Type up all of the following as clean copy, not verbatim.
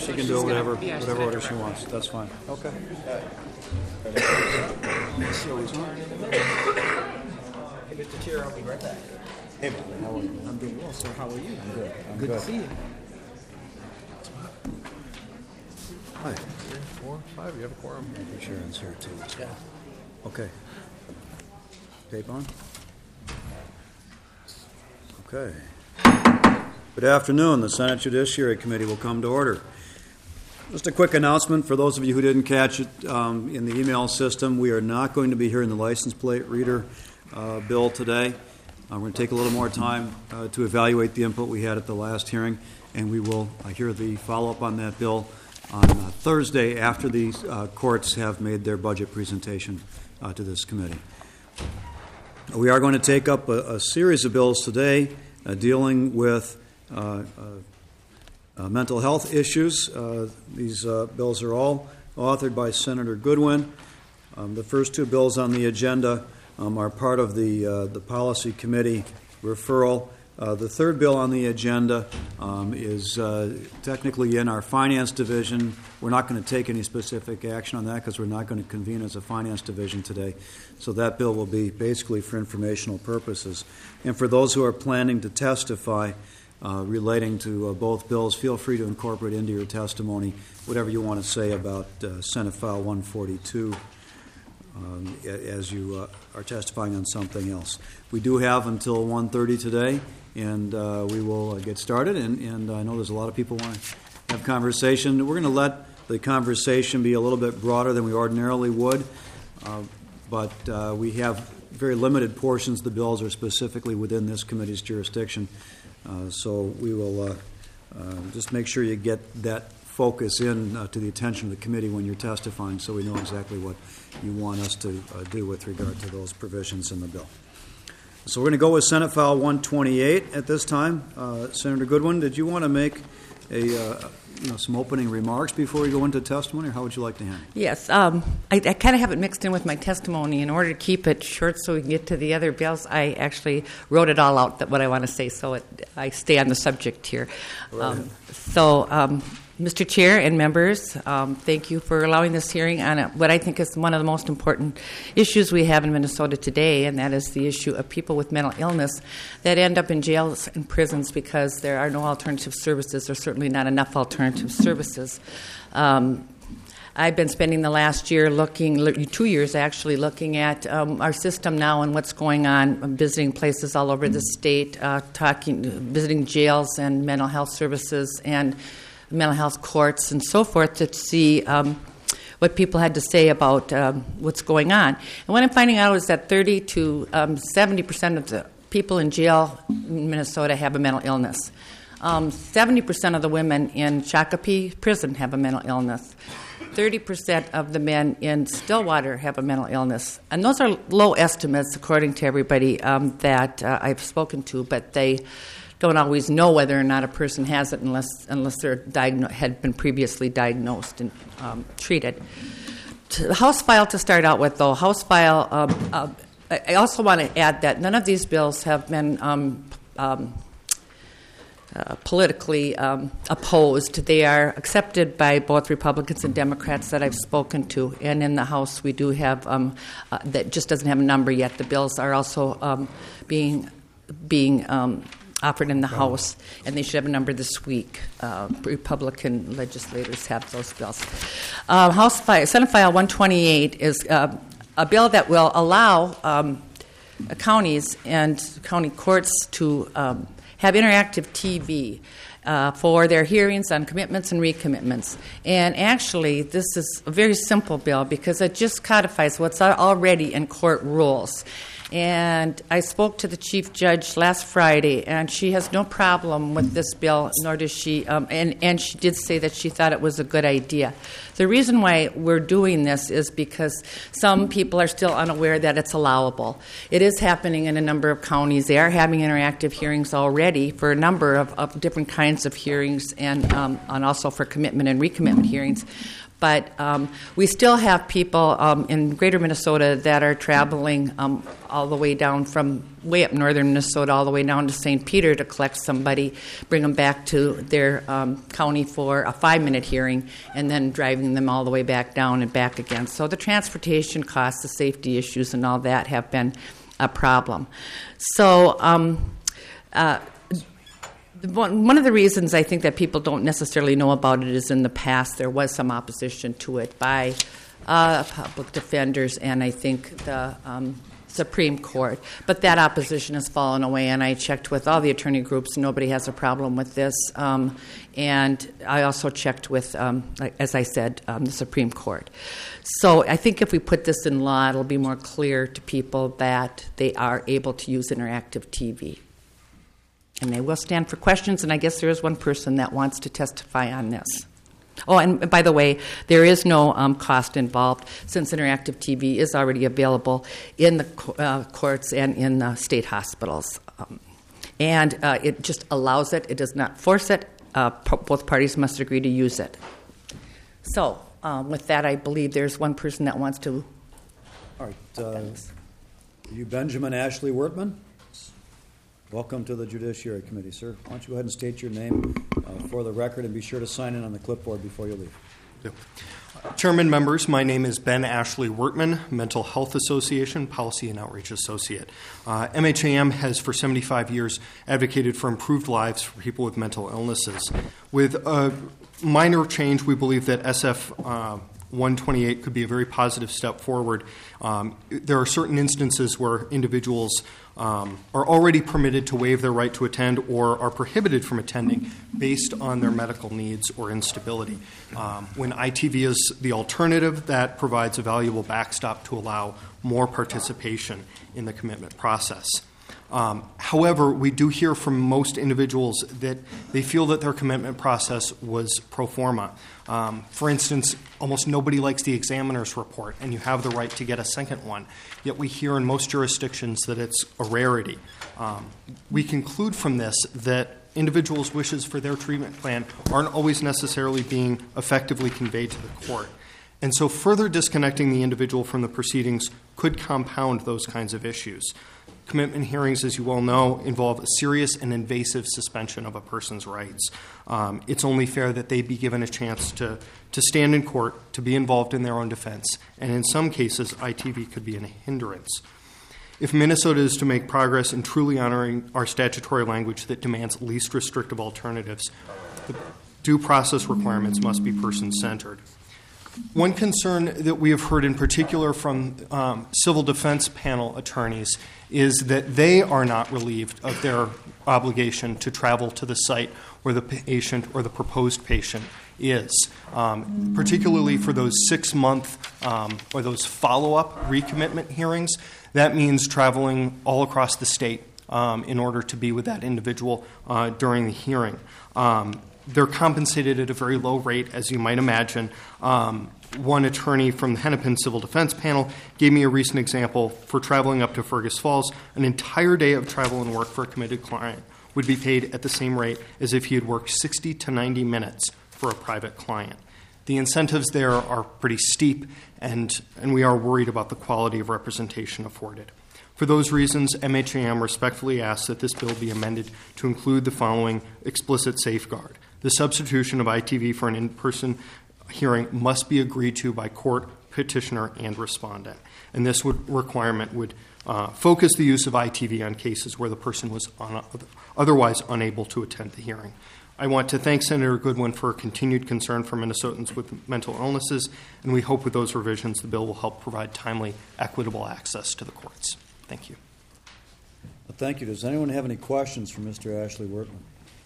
She can do whatever order she wants. That's fine. Okay. Hey, Mr. Chair, I'll be right back. Hey, how are you? I'm doing well, sir. How are you? I'm good. Good to see you. Hi. 3, 4, 5. You have a quorum. I think Sharon's here too. Yeah. Okay. Tape on? Okay. Good afternoon. The Senate Judiciary Committee will come to order. Just a quick announcement for those of you who didn't catch it in the email system. We are not going to be hearing the license plate reader bill today. We're going to take a little more time to evaluate the input we had at the last hearing, and we will hear the follow-up on that bill on Thursday after the courts have made their budget presentation to this committee. We are going to take up a series of bills today dealing with mental health issues. These bills are all authored by Senator Goodwin. The first two bills on the agenda are part of the Policy Committee referral. The third bill on the agenda is technically in our Finance Division. We're not going to take any specific action on that because we're not going to convene as a Finance Division today. So that bill will be basically for informational purposes. And for those who are planning to testify relating to both bills, feel free to incorporate into your testimony whatever you want to say about Senate File 142 as you are testifying on something else. We do have until 1:30 today, and we will get started. And I know there's a lot of people want to have conversation. We're going to let the conversation be a little bit broader than we ordinarily would, but we have very limited portions of the bills are specifically within this committee's jurisdiction. So we will just make sure you get that focus in to the attention of the committee when you're testifying so we know exactly what you want us to do with regard to those provisions in the bill. So we're going to go with Senate File 128 at this time. Senator Goodwin, did you want to make some opening remarks before we go into testimony, or how would you like to handle it? Yes. I kind of have it mixed in with my testimony. In order to keep it short so we can get to the other bills, I actually wrote it all out, what I want to say, so I stay on the subject here. Mr. Chair and members, thank you for allowing this hearing on what I think is one of the most important issues we have in Minnesota today, and that is the issue of people with mental illness that end up in jails and prisons because there are no alternative services, or certainly not enough alternative services. I've been spending the last year 2 years actually, looking at our system now and what's going on, visiting places all over the state, visiting jails and mental health services and mental health courts and so forth to see what people had to say about what's going on. And what I'm finding out is that 30 to 70% of the people in jail in Minnesota have a mental illness. 70% of the women in Shakopee prison have a mental illness. 30% of the men in Stillwater have a mental illness. And those are low estimates according to everybody that I've spoken to, but they don't always know whether or not a person has it unless they're had been previously diagnosed and treated. The House file to start out with, though, House file, I also want to add that none of these bills have been politically opposed. They are accepted by both Republicans and Democrats that I've spoken to. And in the House, we do have, that just doesn't have a number yet. The bills are also being offered in the House, and they should have a number this week. Republican legislators have those bills. Senate File 128 is a bill that will allow counties and county courts to have interactive TV for their hearings on commitments and recommitments. And actually, this is a very simple bill because it just codifies what's already in court rules. And I spoke to the Chief Judge last Friday, and she has no problem with this bill, nor does she, and she did say that she thought it was a good idea. The reason why we're doing this is because some people are still unaware that it's allowable. It is happening in a number of counties. They are having interactive hearings already for a number of different kinds of hearings and also for commitment and recommitment hearings. But we still have people in greater Minnesota that are traveling all the way down from way up northern Minnesota all the way down to St. Peter to collect somebody, bring them back to their county for a 5-minute hearing, and then driving them all the way back down and back again. So the transportation costs, the safety issues, and all that have been a problem. So one of the reasons I think that people don't necessarily know about it is in the past there was some opposition to it by public defenders and I think the Supreme Court. But that opposition has fallen away, and I checked with all the attorney groups. Nobody has a problem with this. And I also checked with, as I said, the Supreme Court. So I think if we put this in law, it'll be more clear to people that they are able to use interactive TV. And they will stand for questions, and I guess there is one person that wants to testify on this. Oh, and by the way, there is no cost involved since interactive TV is already available in the courts and in the state hospitals. And it just allows it. It does not force it. Both parties must agree to use it. So with that, I believe there's one person that wants to... All right. Are you Benjamin Ashley Wertman? Welcome to the Judiciary Committee, sir. Why don't you go ahead and state your name for the record and be sure to sign in on the clipboard before you leave. Chairman, members, my name is Ben Ashley Wertman, Mental Health Association, Policy and Outreach Associate. MHAM has for 75 years advocated for improved lives for people with mental illnesses. With a minor change, we believe that SF 128 could be a very positive step forward. There are certain instances where individuals are already permitted to waive their right to attend or are prohibited from attending based on their medical needs or instability. When ITV is the alternative, that provides a valuable backstop to allow more participation in the commitment process. However, we do hear from most individuals that they feel that their commitment process was pro forma. For instance, almost nobody likes the examiner's report, and you have the right to get a second one. Yet we hear in most jurisdictions that it's a rarity. We conclude from this that individuals' wishes for their treatment plan aren't always necessarily being effectively conveyed to the court. And so further disconnecting the individual from the proceedings could compound those kinds of issues. Commitment hearings, as you well know, involve a serious and invasive suspension of a person's rights. It's only fair that they be given a chance to stand in court, to be involved in their own defense, and in some cases, ITV could be a hindrance. If Minnesota is to make progress in truly honoring our statutory language that demands least restrictive alternatives, the due process requirements must be person-centered. One concern that we have heard in particular from civil defense panel attorneys is that they are not relieved of their obligation to travel to the site where the patient or the proposed patient is, particularly for those 6-month or those follow-up recommitment hearings. That means traveling all across the state in order to be with that individual during the hearing. They're compensated at a very low rate, as you might imagine. One attorney from the Hennepin Civil Defense Panel gave me a recent example. For traveling up to Fergus Falls, an entire day of travel and work for a committed client would be paid at the same rate as if he had worked 60 to 90 minutes for a private client. The incentives there are pretty steep, and we are worried about the quality of representation afforded. For those reasons, MHAM respectfully asks that this bill be amended to include the following explicit safeguard. The substitution of ITV for an in-person hearing must be agreed to by court, petitioner, and respondent. And this requirement would focus the use of ITV on cases where the person was otherwise unable to attend the hearing. I want to thank Senator Goodwin for her continued concern for Minnesotans with mental illnesses, and we hope with those revisions the bill will help provide timely, equitable access to the courts. Thank you. Well, thank you. Does anyone have any questions for Mr. Ashley Wertman?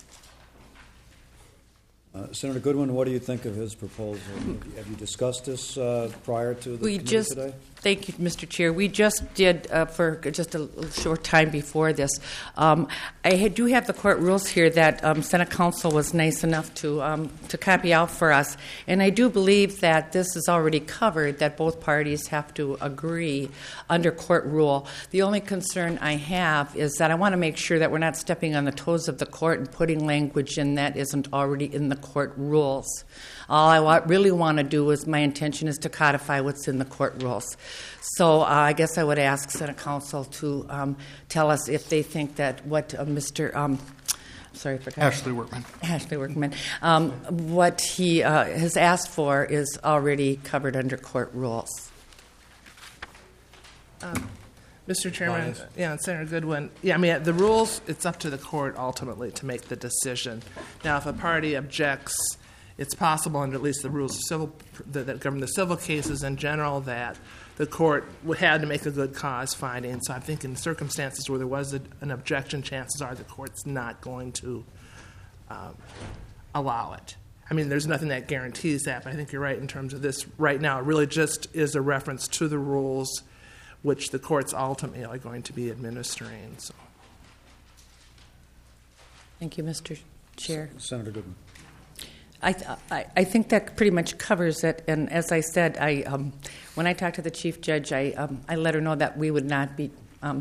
Senator Goodwin, what do you think of his proposal? Have you discussed this prior to the committee today? Thank you, Mr. Chair. We just did, for just a short time before this, do have the court rules here that Senate Council was nice enough to copy out for us. And I do believe that this is already covered, that both parties have to agree under court rule. The only concern I have is that I want to make sure that we're not stepping on the toes of the court and putting language in that isn't already in the court rules. All I really want to do is, my intention is to codify what's in the court rules. So I guess I would ask Senate Council to tell us if they think that what Mr. Sorry, I forgot. Ashley Workman. Ashley Workman. What he has asked for is already covered under court rules. Mr. Chairman, Senator Goodwin. Yeah, I mean, the rules, it's up to the court ultimately to make the decision. Now, if a party objects, it's possible under at least the rules of civil that govern the civil cases in general that the court had to make a good cause finding. So I think in circumstances where there was an objection, chances are the court's not going to allow it. I mean, there's nothing that guarantees that, but I think you're right in terms of this. Right now, it really just is a reference to the rules which the courts ultimately are going to be administering. So. Thank you, Mr. Chair. Senator Goodman. I think that pretty much covers it. And as I said, when I talked to the Chief Judge, I let her know that we would not be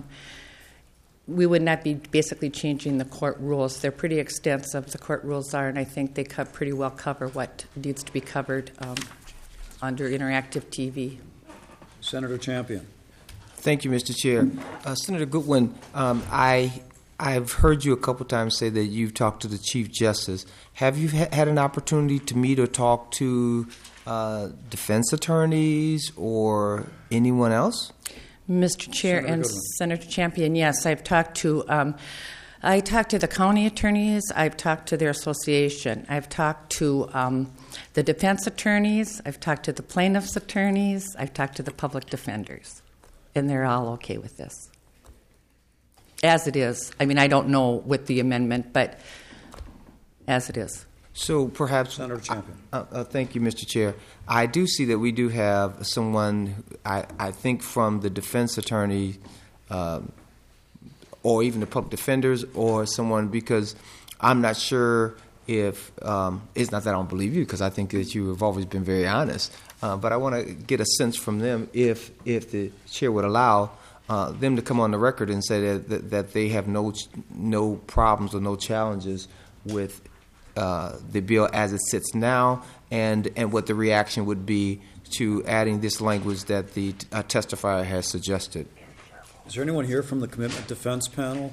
basically changing the court rules. They're pretty extensive, the court rules are, and I think they pretty well cover what needs to be covered under interactive TV. Senator Champion. Thank you, Mr. Chair. Senator Goodwin, I've heard you a couple times say that you've talked to the Chief Justice. Have you had an opportunity to meet or talk to defense attorneys or anyone else? Mr. Chair Senator and Goodwin. Senator Champion, yes, I've talked to the county attorneys. I've talked to their association. I've talked to the defense attorneys. I've talked to the plaintiffs' attorneys. I've talked to the public defenders, and they're all okay with this. As it is. I mean, I don't know with the amendment, but as it is. So perhaps, Senator Champion. Thank you, Mr. Chair. I do see that we do have someone, I think from the defense attorney or even the public defenders or someone, because I'm not sure if, it's not that I don't believe you, because I think that you have always been very honest, but I want to get a sense from them if the chair would allow them to come on the record and say that they have no problems or no challenges with the bill as it sits now, and what the reaction would be to adding this language that the testifier has suggested. Is there anyone here from the Commitment Defense Panel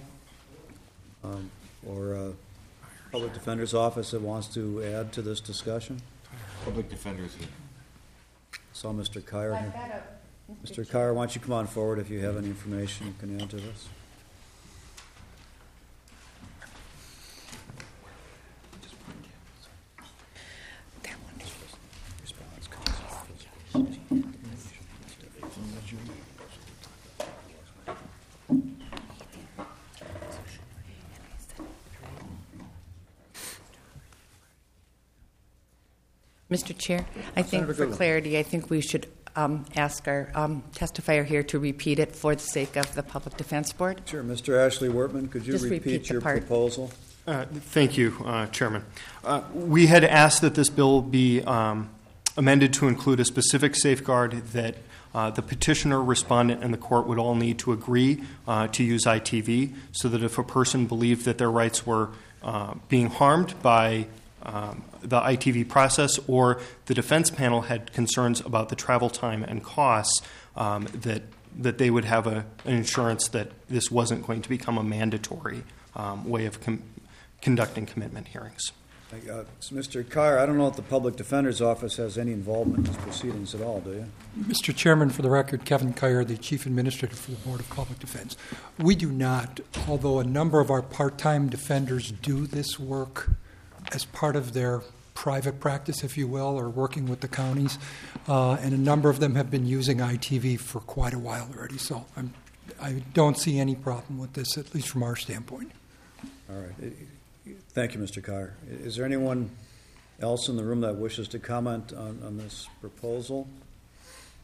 or Public Defender's Office that wants to add to this discussion? Public defenders here. Saw Mr. Kyer here. Mr. Kyer, why don't you come on forward if you have any information you can add to this? Mr. Chair, I think Senator for Goodwin. clarity, I think we should ask our testifier here to repeat it for the sake of the Public Defense Board. Sure. Mr. Ashley Wortman, could you Just repeat repeat the your part. proposal? Thank you, Chairman. We had asked that this bill be amended to include a specific safeguard that the petitioner, respondent, and the court would all need to agree to use ITV, so that if a person believed that their rights were being harmed by the ITV process, or the defense panel had concerns about the travel time and costs, that they would have an insurance that this wasn't going to become a mandatory way of conducting commitment hearings. Mr. Kyer, I don't know if the Public Defender's Office has any involvement in these proceedings at all, do you? Mr. Chairman, for the record, Kevin Kyer, the Chief Administrator for the Board of Public Defense. We do not, although a number of our part-time defenders do this work as part of their private practice, if you will, or working with the counties, and a number of them have been using ITV for quite a while already. So I don't see any problem with this, at least from our standpoint. All right. Thank you, Mr. Kyer. Is there anyone else in the room that wishes to comment on this proposal?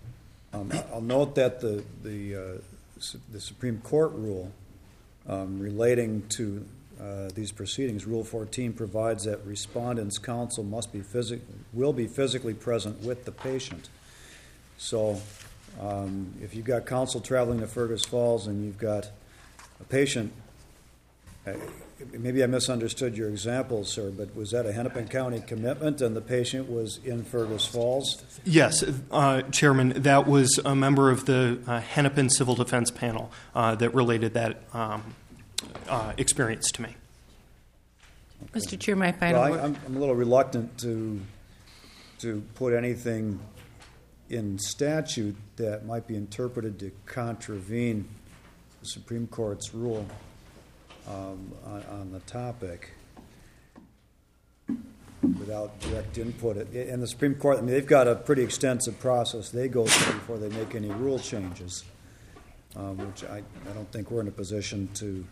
I'll note that the Supreme Court rule relating to these proceedings, Rule 14, provides that respondent's counsel will be physically present with the patient. So if you've got counsel traveling to Fergus Falls and you've got a patient, maybe I misunderstood your example, sir, but was that a Hennepin County commitment and the patient was in Fergus Falls? Yes, Chairman, that was a member of the Hennepin Civil Defense Panel that related that experience to me. Okay. Mr. Chair, my final word. I'm a little reluctant to put anything in statute that might be interpreted to contravene the Supreme Court's rule on the topic without direct input. And the Supreme Court, I mean, they've got a pretty extensive process they go through before they make any rule changes, which I don't think we're in a position to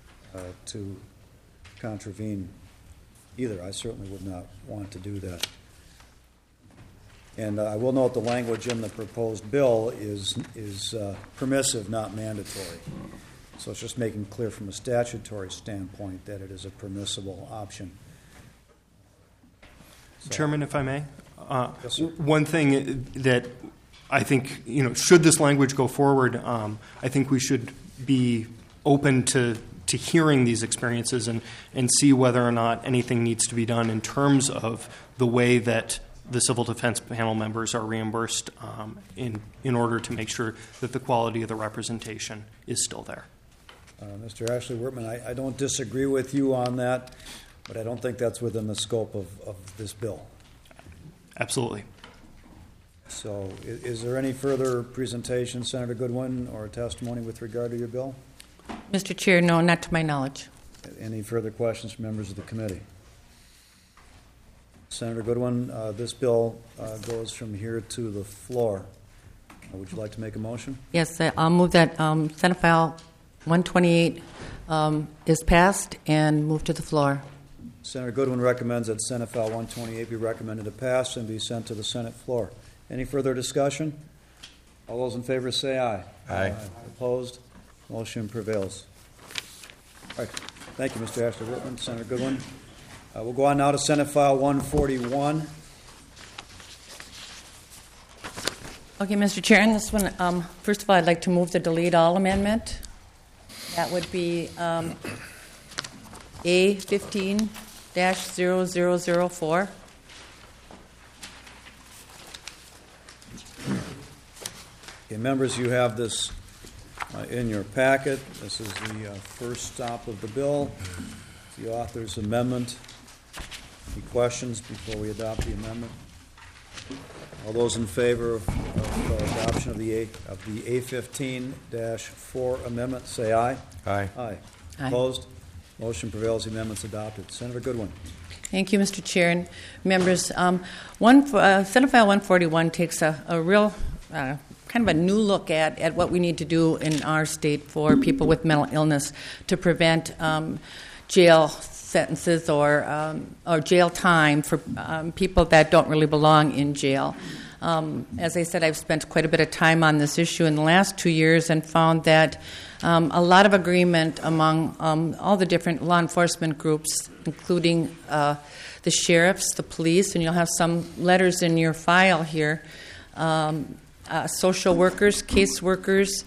contravene either. I certainly would not want to do that. And I will note the language in the proposed bill is permissive, not mandatory. So it's just making clear from a statutory standpoint that it is a permissible option. So, Chairman, if I may, yes, sir. One thing that I think, should this language go forward, I think we should be open to hearing these experiences and see whether or not anything needs to be done in terms of the way that the Civil Defense Panel members are reimbursed in order to make sure that the quality of the representation is still there. Mr. Ashley Wortman, I don't disagree with you on that, but I don't think that's within the scope of this bill. Absolutely. So is there any further presentation, Senator Goodwin, or testimony with regard to your bill? Mr. Chair, no, not to my knowledge. Any further questions from members of the committee? Senator Goodwin, this bill goes from here to the floor. Would you like to make a motion? Yes, I'll move that Senate File 128 is passed and move to the floor. Senator Goodwin recommends that Senate File 128 be recommended to pass and be sent to the Senate floor. Any further discussion? All those in favor say aye. Aye. Opposed? Motion prevails. All right. Thank you, Mr. Ashley Whitman. Senator Goodwin. We'll go on now to Senate File 141. Okay, Mr. Chair, on this one, first of all, I'd like to move the delete all amendment. That would be A15-0004. Okay, members, you have this in your packet. This is the first stop of the bill, the author's amendment. Any questions before we adopt the amendment? All those in favor of adoption of the A15-4 amendment, say aye. Aye. Aye. Aye. Opposed? Motion prevails. The amendment's adopted. Senator Goodwin. Thank you, Mr. Chair and members. Senate File 141 takes a real kind of a new look at what we need to do in our state for people with mental illness to prevent jail sentences or jail time for people that don't really belong in jail. As I said, I've spent quite a bit of time on this issue in the last 2 years and found that a lot of agreement among all the different law enforcement groups, including the sheriffs, the police, and you'll have some letters in your file here, social workers, case workers,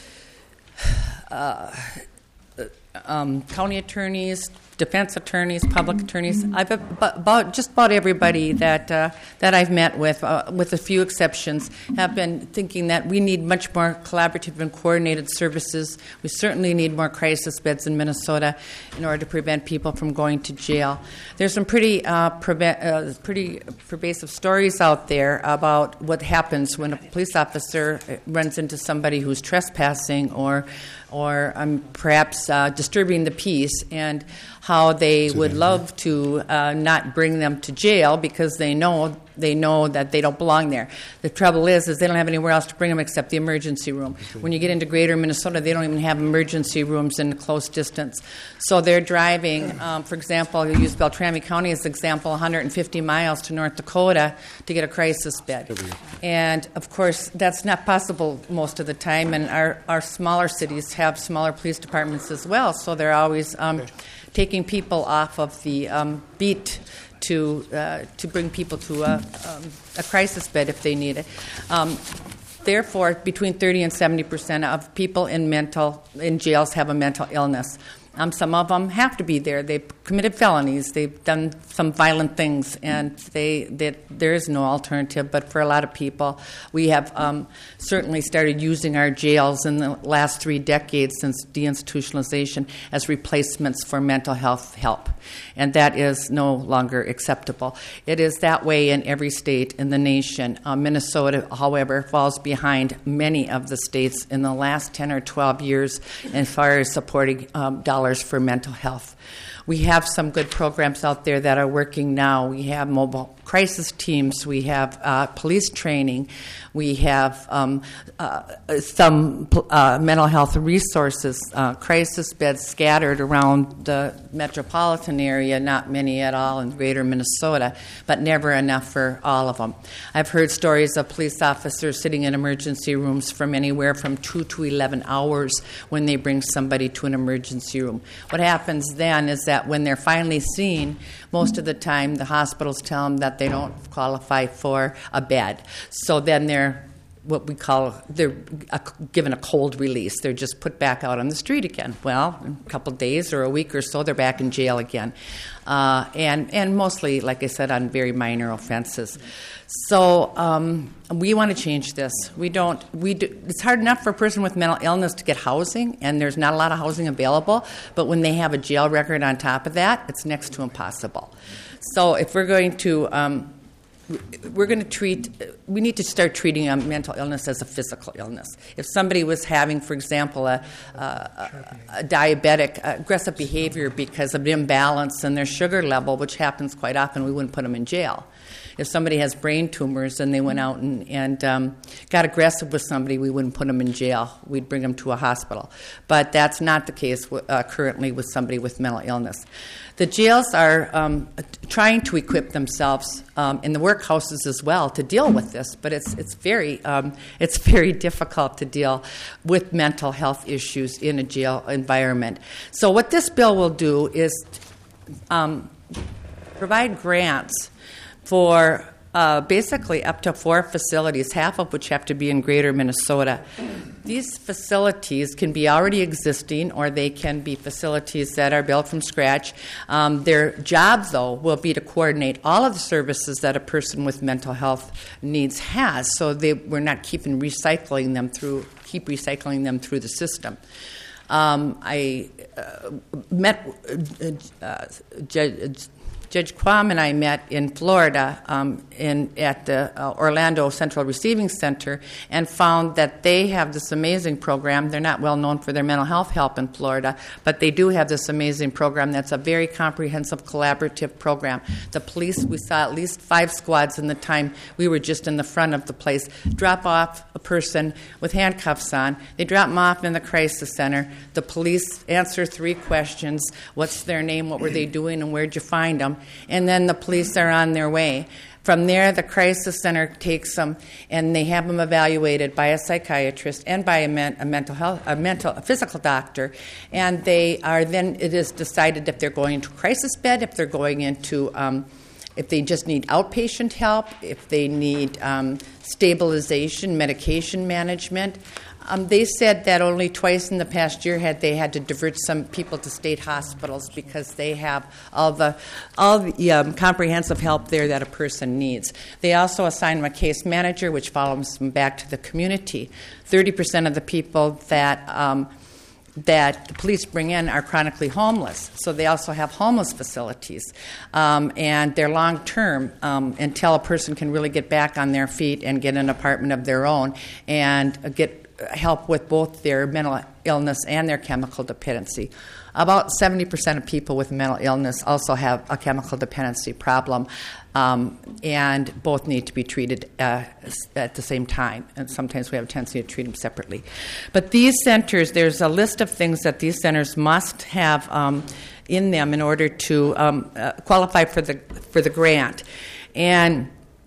county attorneys, defense attorneys, public attorneys. I've just about everybody that I've met with a few exceptions, have been thinking that we need much more collaborative and coordinated services. We certainly need more crisis beds in Minnesota in order to prevent people from going to jail. There's some pretty pervasive stories out there about what happens when a police officer runs into somebody who's trespassing or perhaps disturbing the peace, and how they would love to not bring them to jail because they know They know that they don't belong there. The trouble is they don't have anywhere else to bring them except the emergency room. When you get into greater Minnesota, they don't even have emergency rooms in close distance. So they're driving, for example, I'll use Beltrami County as an example, 150 miles to North Dakota to get a crisis bed. And, of course, that's not possible most of the time, and our smaller cities have smaller police departments as well, so they're always taking people off of the beat to bring people to a crisis bed if they need it. Therefore, between 30 and 70% of people in jails have a mental illness. Some of them have to be there. They've committed felonies. They've done some violent things, and there is no alternative. But for a lot of people, we have certainly started using our jails in the last 3 decades since deinstitutionalization as replacements for mental health help. And that is no longer acceptable. It is that way in every state in the nation. Minnesota, however, falls behind many of the states in the last 10 or 12 years as far as supporting dollars for mental health. We have some good programs out there that are working now. We have mobile crisis teams. We have police training. We have some mental health resources, crisis beds scattered around the metropolitan area, not many at all in greater Minnesota, but never enough for all of them. I've heard stories of police officers sitting in emergency rooms from anywhere from 2 to 11 hours when they bring somebody to an emergency room. What happens then is that when they're finally seen, most of the time the hospitals tell them that they don't qualify for a bed. So then they're given a cold release. They're just put back out on the street again. Well, in a couple of days or a week or so, they're back in jail again. And mostly, like I said, on very minor offenses. So we want to change this. It's hard enough for a person with mental illness to get housing, and there's not a lot of housing available. But when they have a jail record on top of that, it's next to impossible. So if we're going to we need to start treating a mental illness as a physical illness. If somebody was having, for example, a diabetic aggressive behavior because of an imbalance in their sugar level, which happens quite often, we wouldn't put them in jail. If somebody has brain tumors and they went out and got aggressive with somebody, we wouldn't put them in jail. We'd bring them to a hospital. But that's not the case currently with somebody with mental illness. The jails are trying to equip themselves in the workhouses as well to deal with this, but it's very difficult to deal with mental health issues in a jail environment. So what this bill will do is provide grants for basically up to 4 facilities, half of which have to be in greater Minnesota. These facilities can be already existing, or they can be facilities that are built from scratch. Their job, though, will be to coordinate all of the services that a person with mental health needs has, so we're not keep recycling them through the system. I met Judge Quam and I met in Florida at the Orlando Central Receiving Center and found that they have this amazing program. They're not well known for their mental health help in Florida, but they do have this amazing program that's a very comprehensive, collaborative program. The police, we saw at least 5 squads in the time we were just in the front of the place, drop off a person with handcuffs on. They drop them off in the crisis center. The police answer 3 questions. What's their name? What were they doing? And where'd you find them? And then the police are on their way. From there, the crisis center takes them, and they have them evaluated by a psychiatrist and by a physical doctor. And they are then, it is decided if they're going into a crisis bed, if they're going into, if they just need outpatient help, if they need stabilization, medication management. They said that only twice in the past year they had to divert some people to state hospitals because they have all the comprehensive help there that a person needs. They also assign them a case manager, which follows them back to the community. 30% of the people that the police bring in are chronically homeless, so they also have homeless facilities, and they're long-term until a person can really get back on their feet and get an apartment of their own and get help with both their mental illness and their chemical dependency. About 70% of people with mental illness also have a chemical dependency problem, and both need to be treated at the same time. And sometimes we have a tendency to treat them separately. But these centers, there's a list of things that these centers must have in them in order to qualify for the grant, and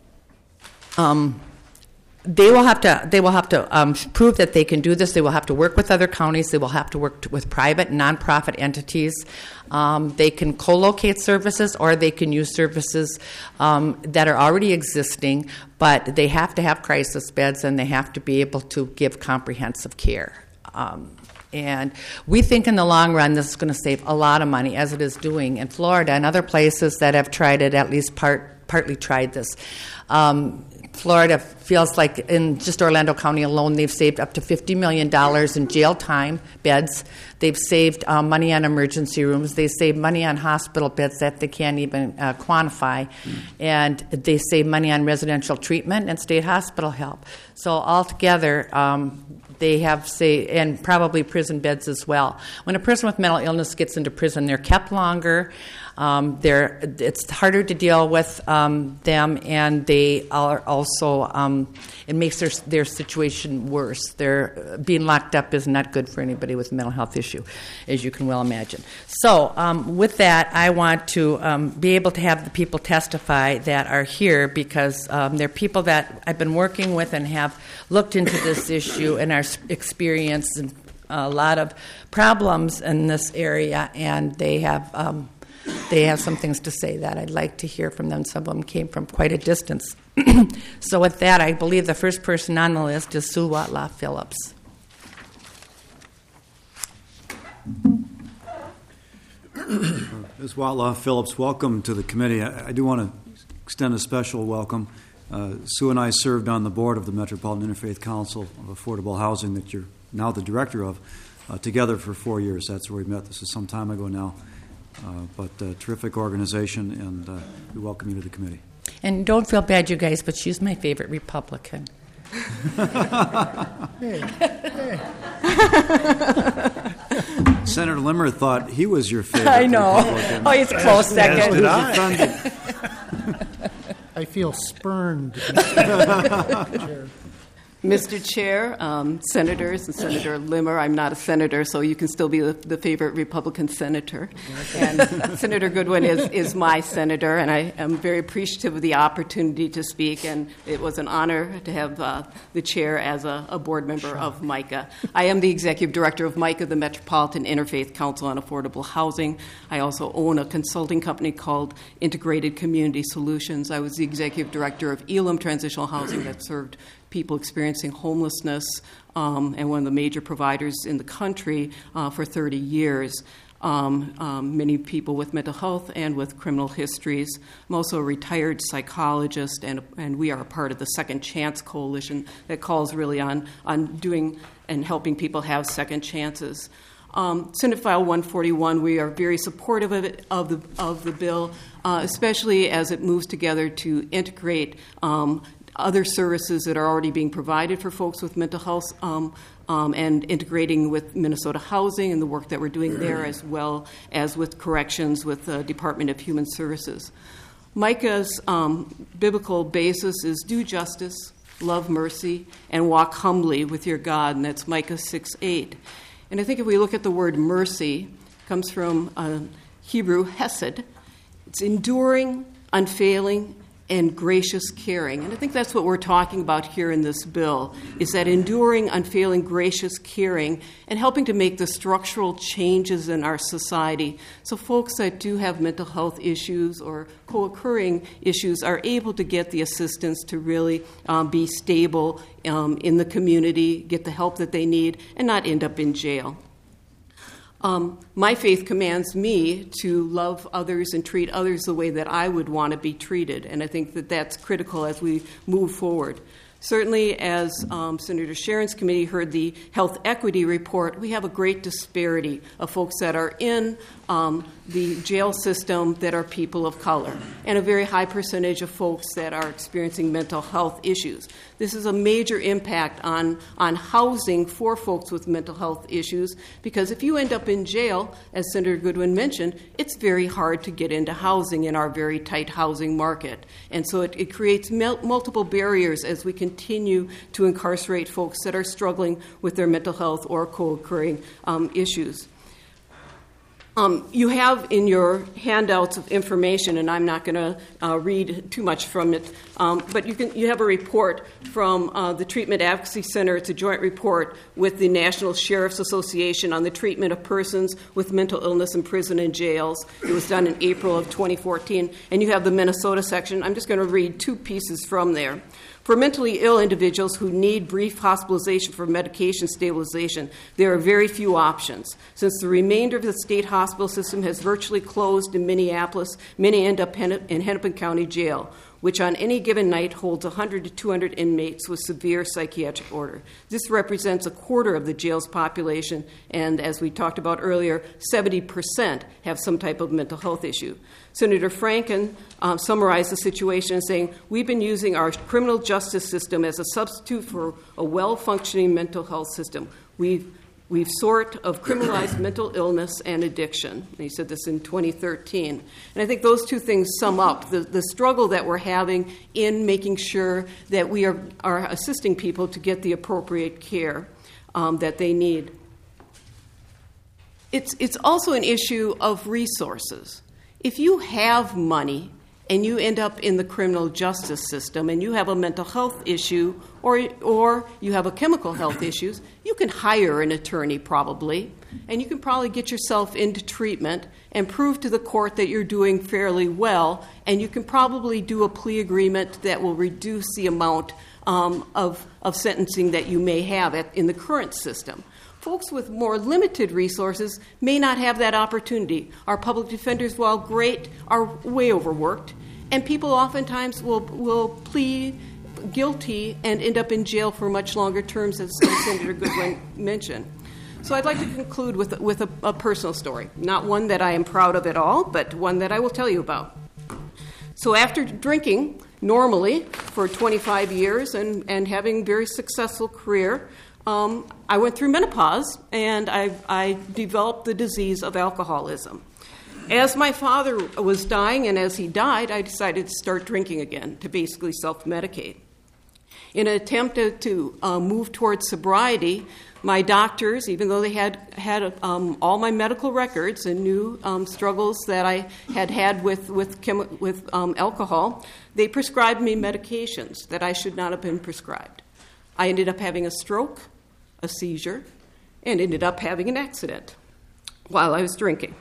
they will have to prove that they can do this. They will have to work with other counties. They will have to work with private nonprofit entities. They can co-locate services, or they can use services that are already existing, but they have to have crisis beds, and they have to be able to give comprehensive care. And we think in the long run this is going to save a lot of money, as it is doing in Florida and other places that have tried it, at least partly tried this. Florida feels like in just Orlando County alone, they've saved up to $50 million in jail time beds. They've saved money on emergency rooms. They save money on hospital beds that they can't even quantify. And they save money on residential treatment and state hospital help. So altogether, they have, and probably prison beds as well. When a person with mental illness gets into prison, they're kept longer. It's harder to deal with them, and they are also, it makes their situation worse. Their being locked up is not good for anybody with a mental health issue, as you can well imagine. So with that, I want to be able to have the people testify that are here, because they're people that I've been working with and have looked into this issue and are experiencing a lot of problems in this area, and they have some things to say that I'd like to hear from them. Some of them came from quite a distance. So with that, I believe the first person on the list is Sue Watlaw Phillips. Ms. Watlaw Phillips, welcome to the committee. I do want to extend a special welcome. Sue and I served on the board of the Metropolitan Interfaith Council of Affordable Housing that you're now the director of, together for 4 years. That's where we met. This is some time ago now. But terrific organization, and we welcome you to the committee. And don't feel bad, you guys, but she's my favorite Republican. Senator Limmer thought he was your favorite I know. Republican. Oh, he's close second. Did I? I feel spurned. Chair. Mr. Chair, Senators, and Senator Limmer, I'm not a senator, so you can still be the favorite Republican senator. And Senator Goodwin is my senator, and I am very appreciative of the opportunity to speak, and it was an honor to have the chair as a board member of MICA. I am the executive director of MICA, the Metropolitan Interfaith Council on Affordable Housing. I also own a consulting company called Integrated Community Solutions. I was the executive director of Elam Transitional Housing that served people experiencing homelessness, and one of the major providers in the country for 30 years. Many people with mental health and with criminal histories. I'm also a retired psychologist, and we are a part of the Second Chance Coalition that calls really on doing and helping people have second chances. Senate File 141, we are very supportive of the bill, especially as it moves together to integrate other services that are already being provided for folks with mental health, and integrating with Minnesota Housing and the work that we're doing there, as well as with corrections with the Department of Human Services. MICA's biblical basis is do justice, love mercy, and walk humbly with your God, and that's Micah 6:8. And I think if we look at the word mercy, it comes from Hebrew hesed. It's enduring, unfailing, and gracious caring. And I think that's what we're talking about here in this bill, is that enduring, unfailing, gracious caring, and helping to make the structural changes in our society so folks that do have mental health issues or co-occurring issues are able to get the assistance to really be stable in the community, get the help that they need, and not end up in jail. My faith commands me to love others and treat others the way that I would want to be treated, and I think that that's critical as we move forward. Certainly, as Senator Sharon's committee heard the health equity report, we have a great disparity of folks that are in the jail system that are people of color, and a very high percentage of folks that are experiencing mental health issues. This is a major impact on housing for folks with mental health issues, because if you end up in jail, as Senator Goodwin mentioned, it's very hard to get into housing in our very tight housing market. And so it creates multiple barriers as we continue to incarcerate folks that are struggling with their mental health or co-occurring issues. You have in your handouts of information, and I'm not going to read too much from it, but you have a report from the Treatment Advocacy Center. It's a joint report with the National Sheriff's Association on the treatment of persons with mental illness in prison and jails. It was done in April of 2014, and you have the Minnesota section. I'm just going to read two pieces from there. For mentally ill individuals who need brief hospitalization for medication stabilization, there are very few options. Since the remainder of the state hospital system has virtually closed in Minneapolis, many end up in Hennepin County Jail, which on any given night holds 100 to 200 inmates with severe psychiatric order. This represents a quarter of the jail's population, and as we talked about earlier, 70% have some type of mental health issue. Senator Franken summarized the situation saying, "We've been using our criminal justice system as a substitute for a well-functioning mental health system. We've sort of criminalized mental illness and addiction." And he said this in 2013. And I think those two things sum up the struggle that we're having in making sure that we are assisting people to get the appropriate care that they need. It's also an issue of resources. If you have money and you end up in the criminal justice system and you have a mental health issue or you have a chemical health issues, you can hire an attorney probably, and you can probably get yourself into treatment and prove to the court that you're doing fairly well, and you can probably do a plea agreement that will reduce the amount of sentencing that you may have in the current system. Folks with more limited resources may not have that opportunity. Our public defenders, while great, are way overworked, and people oftentimes will plead guilty and end up in jail for much longer terms, as Senator Goodwin mentioned. So I'd like to conclude with a personal story, not one that I am proud of at all, but one that I will tell you about. So after drinking normally for 25 years and having a very successful career, I went through menopause, and I developed the disease of alcoholism. As my father was dying, and as he died, I decided to start drinking again, to basically self-medicate. In an attempt to move towards sobriety, my doctors, even though they had all my medical records and knew struggles that I had with alcohol, they prescribed me medications that I should not have been prescribed. I ended up having a stroke, a seizure, and ended up having an accident while I was drinking.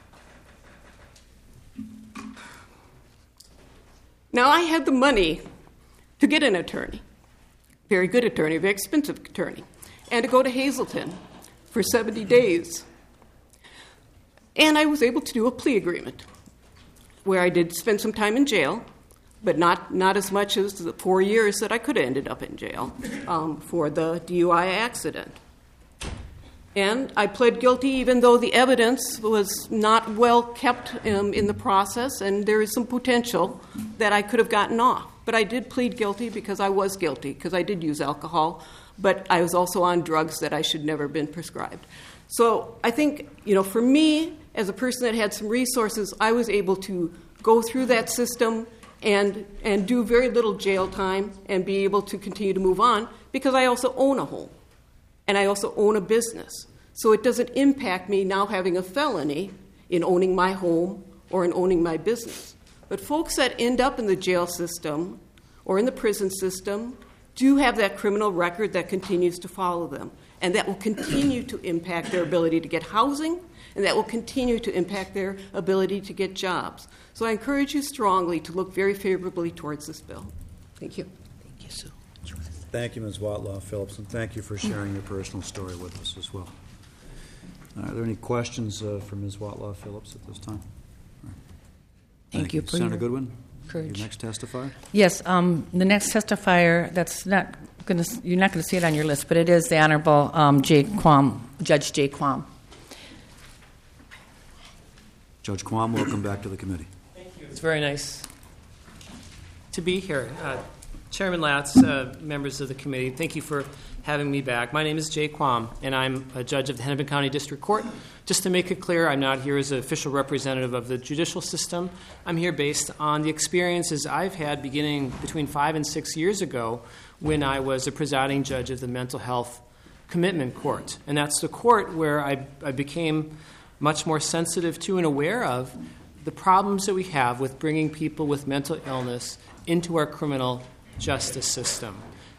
Now, I had the money to get an attorney, very good attorney, very expensive attorney, and to go to Hazleton for 70 days. And I was able to do a plea agreement where I did spend some time in jail, but not as much as the 4 years that I could have ended up in jail for the DUI accident. And I pled guilty even though the evidence was not well kept in the process, and there is some potential that I could have gotten off. But I did plead guilty because I was guilty, because I did use alcohol, but I was also on drugs that I should never have been prescribed. So I think, for me, as a person that had some resources, I was able to go through that system and do very little jail time and be able to continue to move on, because I also own a home and I also own a business. So it doesn't impact me now having a felony in owning my home or in owning my business. But folks that end up in the jail system or in the prison system do have that criminal record that continues to follow them, and that will continue to impact their ability to get housing, and that will continue to impact their ability to get jobs. So I encourage you strongly to look very favorably towards this bill. Thank you. Thank you, Sue. Thank you, Ms. Watlaw Phillips, and thank you for sharing your personal story with us as well. Are there any questions for Ms. Watlaw Phillips at this time? Thank you for Senator your Goodwin, courage. your next testifier? Yes, the next testifier, you're not going to see it on your list, but it is the Honorable Judge Jay Quam. Judge Quam, welcome back to the committee. It's very nice to be here. Chairman Latz, members of the committee, thank you for having me back. My name is Jay Quam, and I'm a judge of the Hennepin County District Court. Just to make it clear, I'm not here as an official representative of the judicial system. I'm here based on the experiences I've had beginning between 5 and 6 years ago when I was a presiding judge of the Mental Health Commitment Court. And that's the court where I became much more sensitive to and aware of the problems that we have with bringing people with mental illness into our criminal justice system.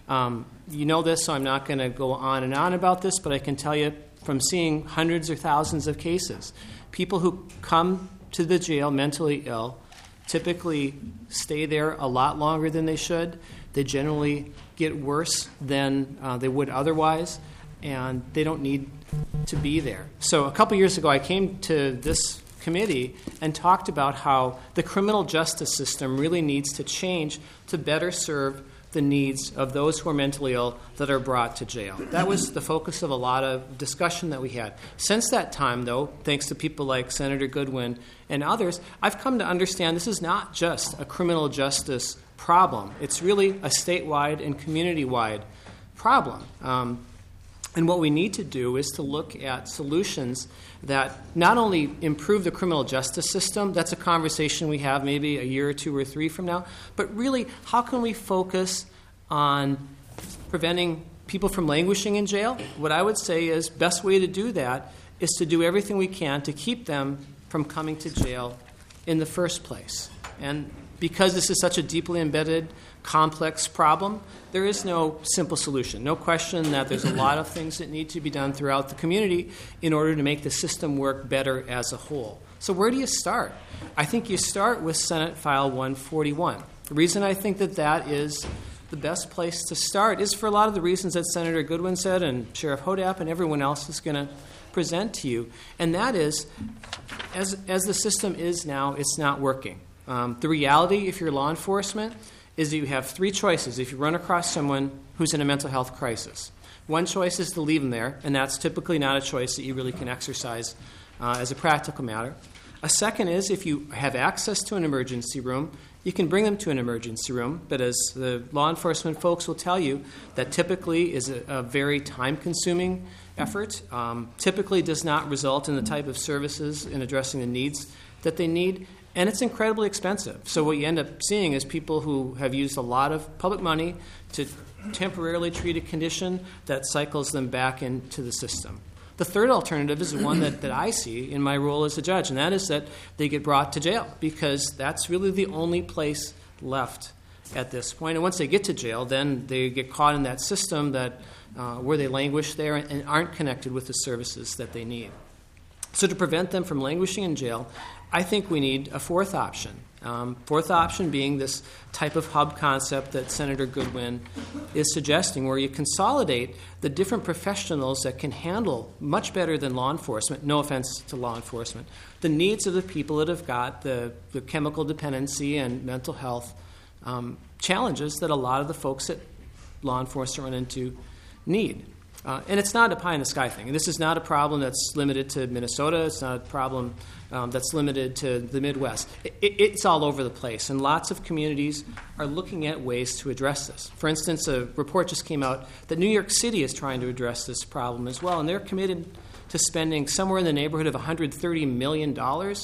You know this, so I'm not going to go on and on about this, but I can tell you from seeing hundreds or thousands of cases, people who come to the jail mentally ill typically stay there a lot longer than they should. They generally get worse than they would otherwise, and they don't need to be there. So a couple years ago, I came to this committee and talked about how the criminal justice system really needs to change to better serve the needs of those who are mentally ill that are brought to jail. That was the focus of a lot of discussion that we had. Since that time, though, thanks to people like Senator Goodwin and others, I've come to understand this is not just a criminal justice problem. It's really a statewide and community-wide problem. And what we need to do is to look at solutions that not only improve the criminal justice system, that's a conversation we have maybe a year or 2 or 3 from now, but really, how can we focus on preventing people from languishing in jail? What I would say is best way to do that is to do everything we can to keep them from coming to jail in the first place. And because this is such a deeply embedded, complex problem, there is no simple solution. No question that there's a lot of things that need to be done throughout the community in order to make the system work better as a whole. So where do you start? I think you start with Senate File 141. The reason I think that is the best place to start is for a lot of the reasons that Senator Goodwin said and Sheriff Hodap and everyone else is going to present to you. And that is, as the system is now, it's not working. The reality, if you're law enforcement, is that you have 3 choices if you run across someone who's in a mental health crisis. One choice is to leave them there, and that's typically not a choice that you really can exercise as a practical matter. A second is if you have access to an emergency room, you can bring them to an emergency room, but as the law enforcement folks will tell you, that typically is a very time-consuming effort, typically does not result in the type of services in addressing the needs that they need, and it's incredibly expensive. So what you end up seeing is people who have used a lot of public money to temporarily treat a condition that cycles them back into the system. The third alternative is the one that I see in my role as a judge, and that is that they get brought to jail because that's really the only place left at this point. And once they get to jail, then they get caught in that system that where they languish there and aren't connected with the services that they need. So to prevent them from languishing in jail, I think we need a fourth option. Fourth option being this type of hub concept that Senator Goodwin is suggesting, where you consolidate the different professionals that can handle much better than law enforcement, no offense to law enforcement, the needs of the people that have got the chemical dependency and mental health challenges that a lot of the folks that law enforcement run into need. And it's not a pie-in-the-sky thing. And this is not a problem that's limited to Minnesota. It's not a problem that's limited to the Midwest. It's all over the place, and lots of communities are looking at ways to address this. For instance, a report just came out that New York City is trying to address this problem as well, and they're committed to spending somewhere in the neighborhood of $130 million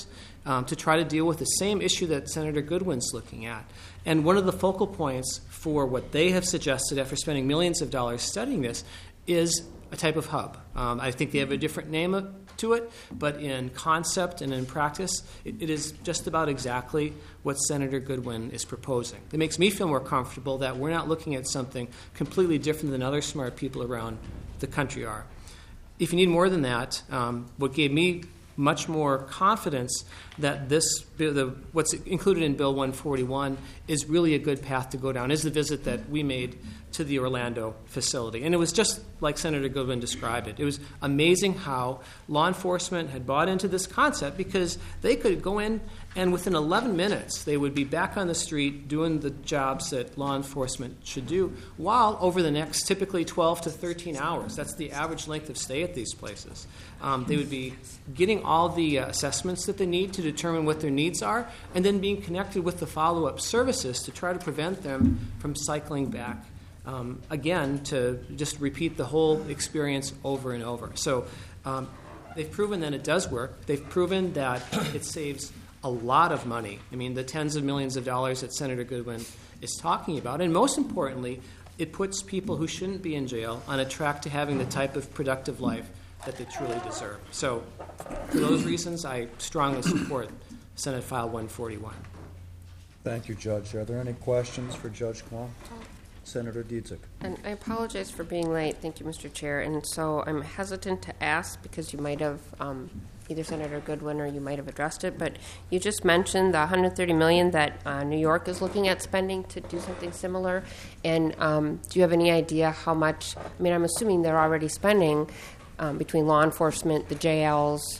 to try to deal with the same issue that Senator Goodwin's looking at. And one of the focal points for what they have suggested after spending millions of dollars studying this is a type of hub. I think they have a different name to it, but in concept and in practice, it is just about exactly what Senator Goodwin is proposing. It makes me feel more comfortable that we're not looking at something completely different than other smart people around the country are. If you need more than that, what gave me much more confidence that what's included in Bill 141 is really a good path to go down is the visit that we made to the Orlando facility. And it was just like Senator Goodwin described it. It was amazing how law enforcement had bought into this concept because they could go in And within 11 minutes, they would be back on the street doing the jobs that law enforcement should do, while over the next typically 12 to 13 hours, that's the average length of stay at these places, they would be getting all the assessments that they need to determine what their needs are, and then being connected with the follow-up services to try to prevent them from cycling back again to just repeat the whole experience over and over. So they've proven that it does work. They've proven that it saves a lot of money. I mean, the tens of millions of dollars that Senator Goodwin is talking about. And most importantly, it puts people who shouldn't be in jail on a track to having the type of productive life that they truly deserve. So for those reasons, I strongly support Senate File 141. Thank you, Judge. Are there any questions for Judge Quam? Senator Dietzick. And I apologize for being late. Thank you, Mr. Chair. And so I'm hesitant to ask because you might have, either Senator Goodwin or you might have addressed it, but you just mentioned the $130 million that New York is looking at spending to do something similar. And do you have any idea how much? I mean, I'm assuming they're already spending between law enforcement, the jails,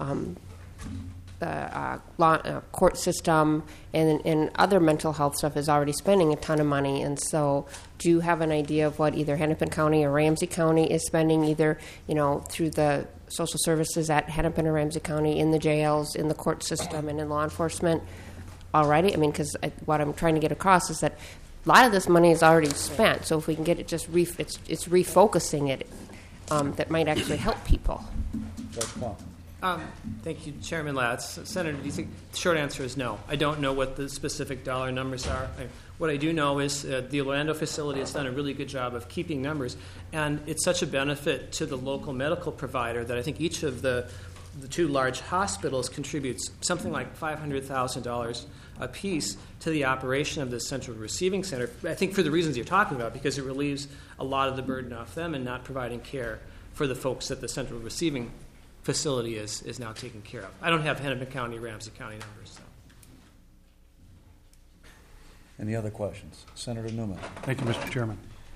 the court system, and other mental health stuff is already spending a ton of money. And so do you have an idea of what either Hennepin County or Ramsey County is spending, either through the social services at Hennepin or Ramsey County, in the jails, in the court system, and in law enforcement already? I mean, because what I'm trying to get across is that a lot of this money is already spent. So if we can get it just it's refocusing it, that might actually help people. Judge Quam. Thank you, Chairman Latz. Senator, do you think the short answer is no? I don't know what the specific dollar numbers are. What I do know is the Orlando facility has done a really good job of keeping numbers, and it's such a benefit to the local medical provider that I think each of the two large hospitals contributes something like $500,000 apiece to the operation of the central receiving center. I think for the reasons you're talking about, because it relieves a lot of the burden off them and not providing care for the folks that the central receiving facility is now taken care of. I don't have Hennepin County, Ramsey County numbers. So. Any other questions? Senator Newman. Thank you, Mr. Chairman.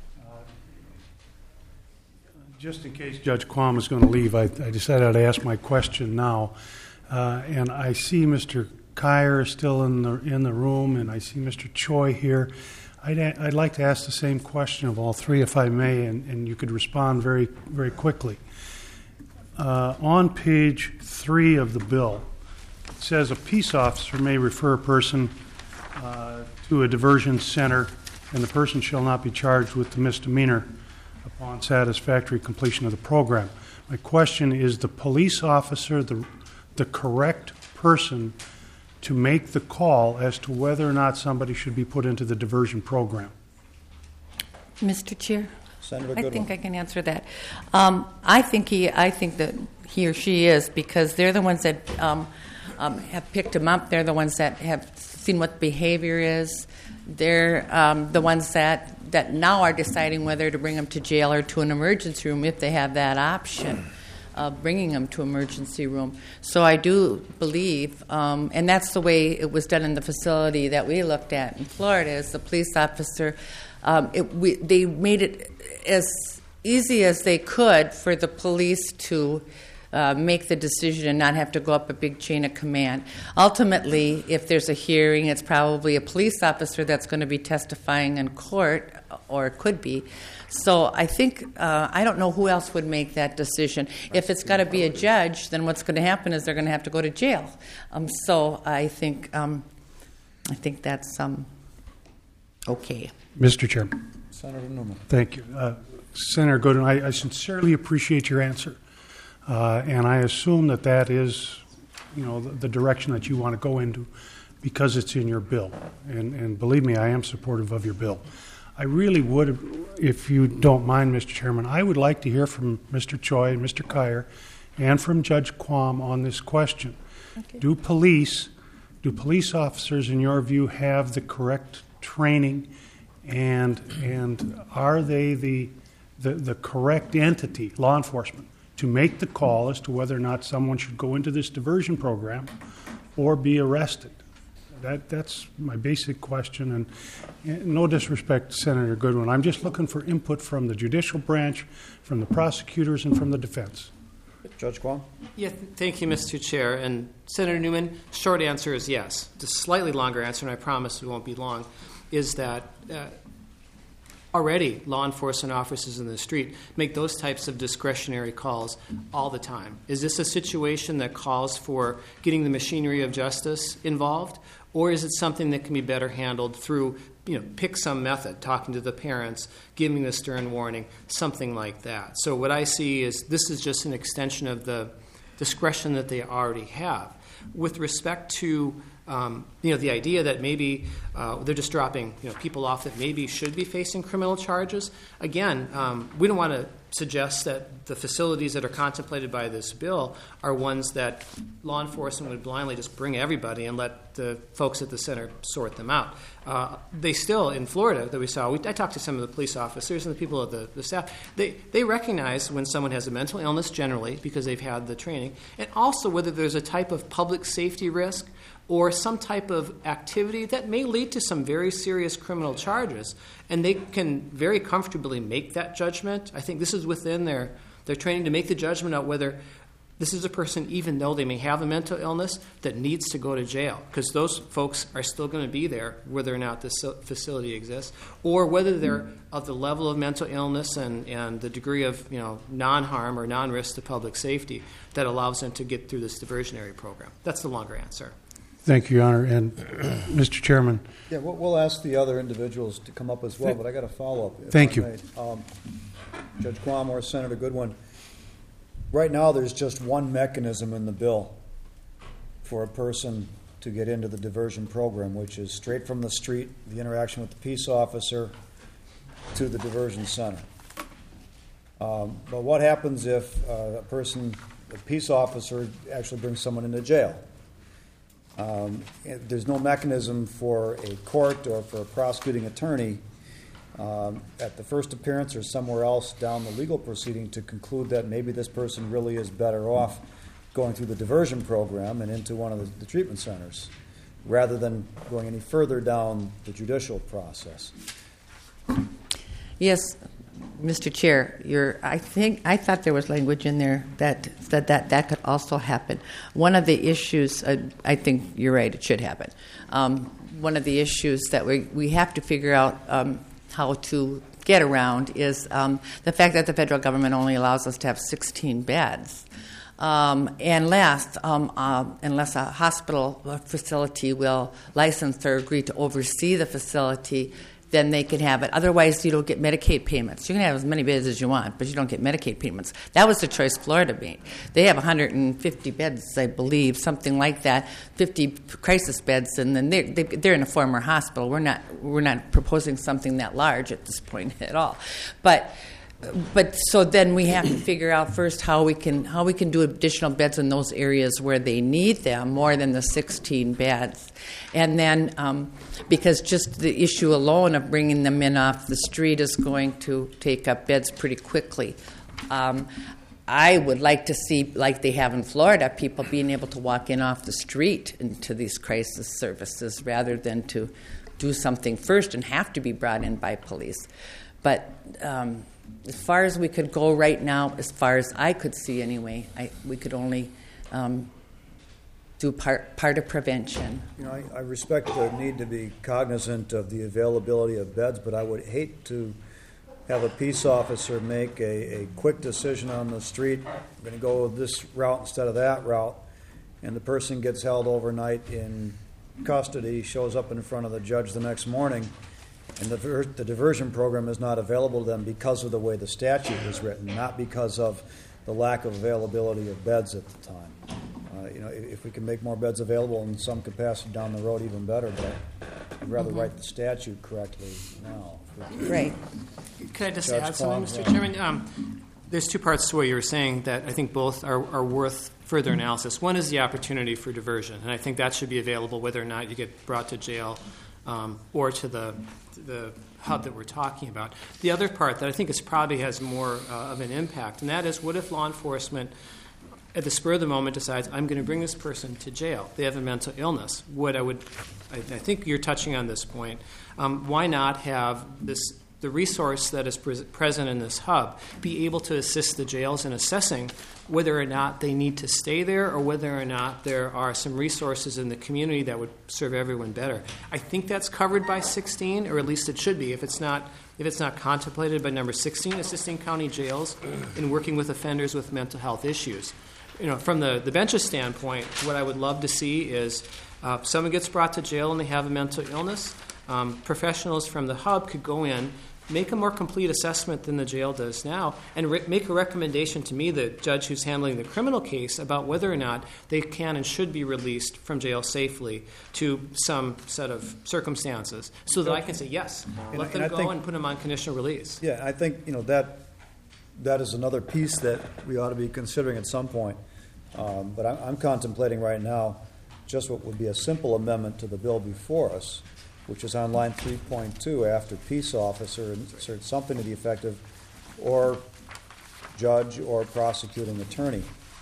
Just in case Judge Quam is going to leave, I decided I'd ask my question now. And I see Mr. Kyer still in the room, and I see Mr. Choi here. I'd like to ask the same question of all three, if I may, and you could respond very, very quickly. On page 3 of the bill, it says a peace officer may refer a person to a diversion center, and the person shall not be charged with the misdemeanor upon satisfactory completion of the program. My question is, the police officer the correct person to make the call as to whether or not somebody should be put into the diversion program? Mr. Chair? Senator I Goodwin. think I can answer that. I think that he or she is, because they're the ones that have picked him up. They're the ones that have seen what behavior is. They're the ones that now are deciding whether to bring him to jail or to an emergency room if they have that option of bringing him to emergency room. So I do believe, and that's the way it was done in the facility that we looked at in Florida, is the police officer. They made it as easy as they could for the police to make the decision and not have to go up a big chain of command. Ultimately, if there's a hearing, it's probably a police officer that's going to be testifying in court, or it could be. So I think, I don't know who else would make that decision. If it's got to be a judge, then what's going to happen is they're going to have to go to jail. So I think that's okay. Mr. Chairman. Senator Newman. Thank you. Senator Goodwin, I sincerely appreciate your answer. And I assume that is, the direction that you want to go into, because it's in your bill. And believe me, I am supportive of your bill. I really would, if you don't mind, Mr. Chairman, I would like to hear from Mr. Choi and Mr. Kyer and from Judge Quam on this question. Okay. Do police officers, in your view, have the correct training, and are they the correct entity, law enforcement, to make the call as to whether or not someone should go into this diversion program or be arrested? That's my basic question, and no disrespect to Senator Goodwin. I'm just looking for input from the judicial branch, from the prosecutors, and from the defense. Judge Quam? Yeah, thank you, Mr. Chair. And Senator Newman, short answer is yes. The slightly longer answer, and I promise it won't be long, is that already law enforcement officers in the street make those types of discretionary calls all the time. Is this a situation that calls for getting the machinery of justice involved, or is it something that can be better handled through, pick some method, talking to the parents, giving the stern warning, something like that? So what I see is this is just an extension of the discretion that they already have. With respect to the idea that maybe they're just dropping people off that maybe should be facing criminal charges. Again, we don't want to suggest that the facilities that are contemplated by this bill are ones that law enforcement would blindly just bring everybody and let the folks at the center sort them out. They still, in Florida, that we saw, I talked to some of the police officers and the people at the staff, they recognize when someone has a mental illness generally because they've had the training, and also whether there's a type of public safety risk or some type of activity that may lead to some very serious criminal charges, and they can very comfortably make that judgment. I think this is within their training to make the judgment out whether this is a person, even though they may have a mental illness, that needs to go to jail, because those folks are still going to be there whether or not this facility exists, or whether they're of the level of mental illness and the degree of non-harm or non-risk to public safety that allows them to get through this diversionary program. That's the longer answer. Thank you, Your Honor. And Mr. Chairman. Yeah, we'll ask the other individuals to come up as well, but I got a follow-up. Thank you. Judge Quam or Senator Goodwin, right now there's just one mechanism in the bill for a person to get into the diversion program, which is straight from the street, the interaction with the peace officer, to the diversion center. But what happens if a peace officer actually brings someone into jail? There's no mechanism for a court or for a prosecuting attorney at the first appearance or somewhere else down the legal proceeding to conclude that maybe this person really is better off going through the diversion program and into one of the treatment centers rather than going any further down the judicial process. Yes, Mr. Chair, I thought there was language in there that said that could also happen. One of the issues, I think you're right, it should happen. One of the issues that we have to figure out how to get around is the fact that the federal government only allows us to have 16 beds. Unless a hospital facility will license or agree to oversee the facility, then they can have it. Otherwise, you don't get Medicaid payments. You can have as many beds as you want, but you don't get Medicaid payments. That was the choice Florida made. They have 150 beds, I believe, something like that, 50 crisis beds, and then they're in a former hospital. We're not proposing something that large at this point at all. But so then we have to figure out first how we can do additional beds in those areas where they need them more than the 16 beds, and then because just the issue alone of bringing them in off the street is going to take up beds pretty quickly. I would like to see, like they have in Florida, people being able to walk in off the street into these crisis services rather than to do something first and have to be brought in by police. But as far as we could go right now, as far as I could see anyway, we could only do part of prevention. I respect the need to be cognizant of the availability of beds, but I would hate to have a peace officer make a quick decision on the street. I'm going to go this route instead of that route, and the person gets held overnight in custody, shows up in front of the judge the next morning, and the diversion program is not available to them because of the way the statute was written, not because of the lack of availability of beds at the time. If we can make more beds available in some capacity down the road, even better, but I'd rather write the statute correctly now. Right. Could I just add something, Mr. Chairman? There's two parts to what you were saying that I think both are worth further analysis. One is the opportunity for diversion, and I think that should be available whether or not you get brought to jail or to the hub that we're talking about. The other part that I think probably has more of an impact, and that is what if law enforcement at the spur of the moment decides, I'm going to bring this person to jail. They have a mental illness. I think you're touching on this point. Why not have the the resource that is present in this hub be able to assist the jails in assessing whether or not they need to stay there or whether or not there are some resources in the community that would serve everyone better. I think that's covered by 16, or at least it should be. If it's not contemplated by number 16, assisting county jails in working with offenders with mental health issues. From the bench's standpoint, what I would love to see is someone gets brought to jail and they have a mental illness. Professionals from the hub could go in, make a more complete assessment than the jail does now, and make a recommendation to me, the judge who's handling the criminal case, about whether or not they can and should be released from jail safely to some set of circumstances, so that I can say, yes, let them go and put them on conditional release. Yeah, I think that is another piece that we ought to be considering at some point. But I'm contemplating right now just what would be a simple amendment to the bill before us, which is on line 3.2, after peace officer, insert something to the effect of or judge or prosecuting attorney.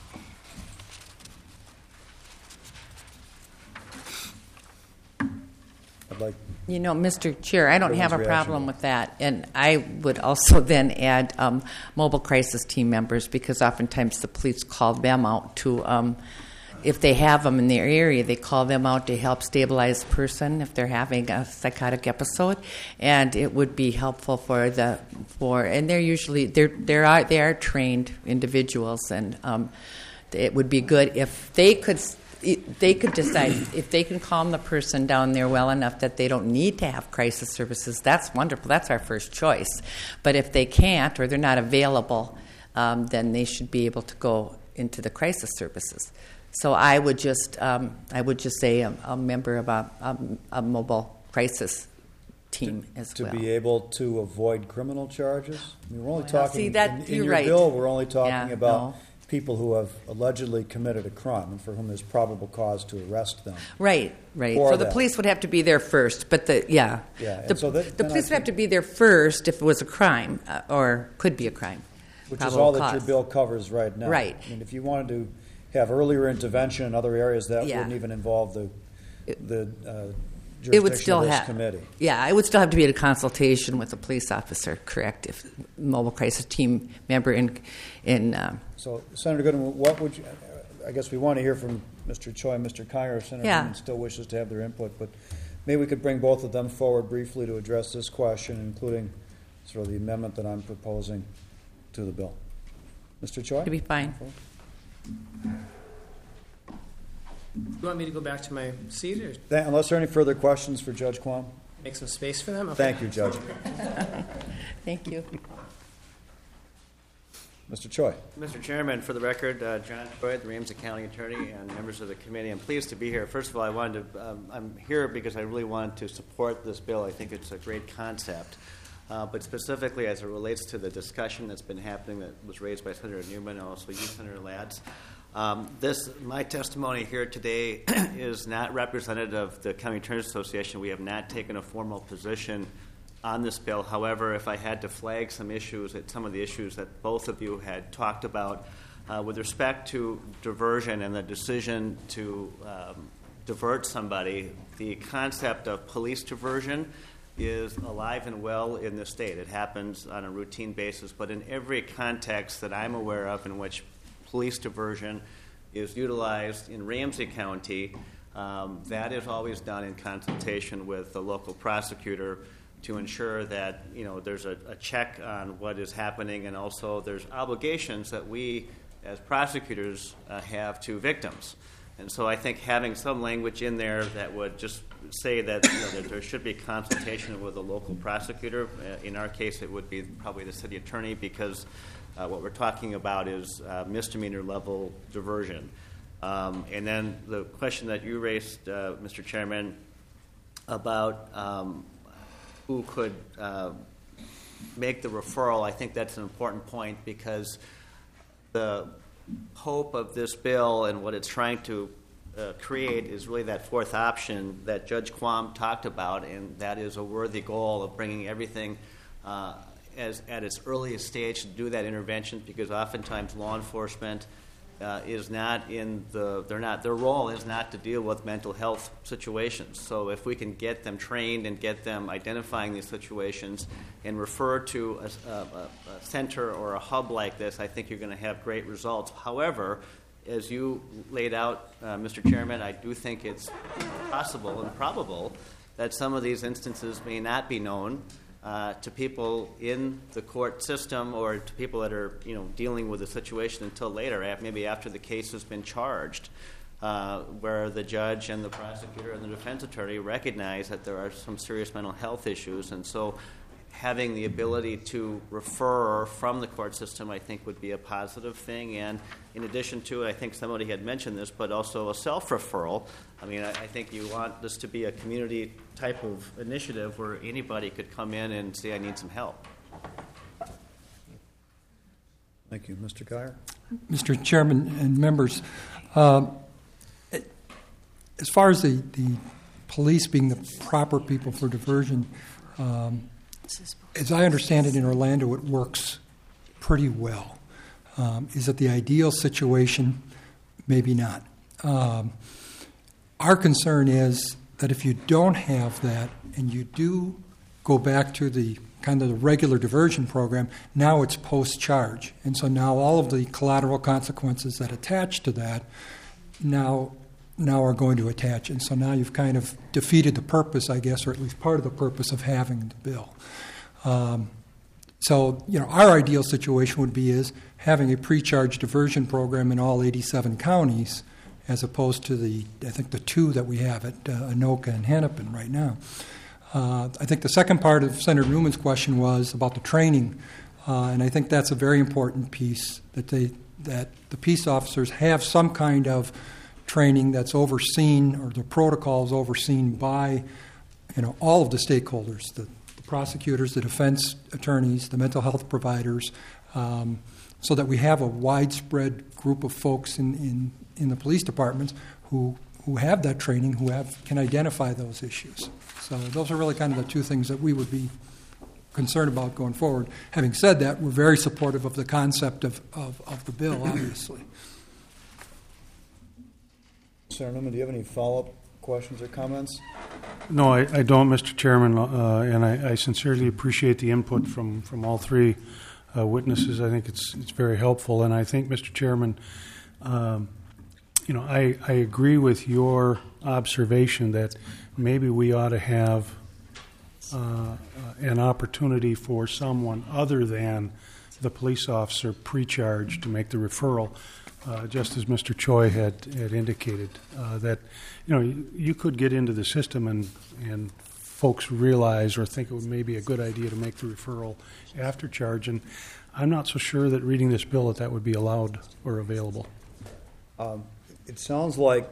I'd like. Mr. Chair, I don't have a Everyone's problem reaction. with that. And I would also then add mobile crisis team members, because oftentimes the police call them out to, if they have them in their area, they call them out to help stabilize the person if they're having a psychotic episode. And it would be helpful and they're usually, they are trained individuals, and it would be good if they could decide if they can calm the person down there well enough that they don't need to have crisis services. That's wonderful. That's our first choice. But if they can't or they're not available, then they should be able to go into the crisis services. So I would just say a member of a mobile crisis team as well. To be able to avoid criminal charges? I mean, we're only talking, see, that, in you're your right. bill, we're only talking Yeah, about no. people who have allegedly committed a crime and for whom there's probable cause to arrest them. Right. For So the that. police would have to be there first, but the and so that- the then I police would have think- to be there first if it was a crime or could be a crime. Which is Probable all that your cause. bill covers right now. Right. I mean, if you wanted to have earlier intervention in other areas, that Yeah. wouldn't even involve the It would jurisdiction still of this have committee. Yeah, it would still have to be a consultation with a police officer, correct? If mobile crisis team member in So, Senator Goodwin, what would you, I guess we want to hear from Mr. Choi and Mr. Kyer if Senator Yeah. Goodwin still wishes to have their input, but maybe we could bring both of them forward briefly to address this question, including sort of the amendment that I'm proposing to the bill. Mr. Choi? to be fine. You want me to go back to my seat or Unless there are any further questions for Judge Quam? make some space for them? Okay. Thank you, Judge. Thank you. Mr. Choi. Mr. Chairman, for the record, John Choi, the Ramsey County Attorney, and members of the committee, I'm pleased to be here. First of all, I'm here because I really wanted to support this bill. I think it's a great concept. But specifically as it relates to the discussion that's been happening that was raised by Senator Newman and also you, Senator Latz, my testimony here today is not representative of the County Attorneys Association. We have not taken a formal position on this bill. However, if I had to flag some issues, some of the issues that both of you had talked about with respect to diversion and the decision to divert somebody, the concept of police diversion is alive and well in the state. It happens on a routine basis, but in every context that I'm aware of in which police diversion is utilized in Ramsey County, that is always done in consultation with the local prosecutor to ensure that there's a check on what is happening, and also there's obligations that we as prosecutors have to victims. And so I think having some language in there that would just say that, that there should be consultation with a local prosecutor. In our case, it would be probably the city attorney, because what we're talking about is misdemeanor level diversion. And then the question that you raised, Mr. Chairman, about who could make the referral, I think that's an important point, because the hope of this bill and what it's trying to create is really that fourth option that Judge Quam talked about, and that is a worthy goal of bringing everything at its earliest stage to do that intervention, because oftentimes law enforcement is not in their role is not to deal with mental health situations. So if we can get them trained and get them identifying these situations and refer to a center or a hub like this, I think you're going to have great results. However, as you laid out, Mr. Chairman, I do think it's possible and probable that some of these instances may not be known to people in the court system or to people that are dealing with the situation until later, maybe after the case has been charged, where the judge and the prosecutor and the defense attorney recognize that there are some serious mental health issues. And so having the ability to refer from the court system, I think, would be a positive thing. And in addition to, I think somebody had mentioned this, but also a self-referral. I mean, I think you want this to be a community type of initiative where anybody could come in and say, I need some help. Thank you. Mr. Kyer? Mr. Chairman and members, as far as the police being the proper people for diversion, as I understand it in Orlando, it works pretty well. Is it the ideal situation? Maybe not. Our concern is that if you don't have that and you do go back to the kind of the regular diversion program, now it's post-charge. And so now all of the collateral consequences that attach to that now are going to attach. And so now you've kind of defeated the purpose, I guess, or at least part of the purpose of having the bill. So, our ideal situation would be is having a pre-charge diversion program in all 87 counties, as opposed to the 2 that we have at Anoka and Hennepin right now. I think the second part of Senator Newman's question was about the training, and I think that's a very important piece, that the peace officers have some kind of training that's overseen, or the protocols overseen by all of the stakeholders, the prosecutors, the defense attorneys, the mental health providers, so that we have a widespread group of folks in the police departments who have that training, who can identify those issues. So those are really kind of the 2 things that we would be concerned about going forward. Having said that, we're very supportive of the concept of the bill, obviously. Senator Newman, do you have any follow-up questions or comments? No, I don't, Mr. Chairman, and I sincerely appreciate the input from all 3 witnesses. I think it's very helpful, and I think, Mr. Chairman, I agree with your observation that maybe we ought to have an opportunity for someone other than the police officer pre-charge to make the referral. Just as Mr. Choi had indicated, that you could get into the system and folks realize or think it may be a good idea to make the referral after charge, and I'm not so sure that reading this bill that would be allowed or available. It sounds like,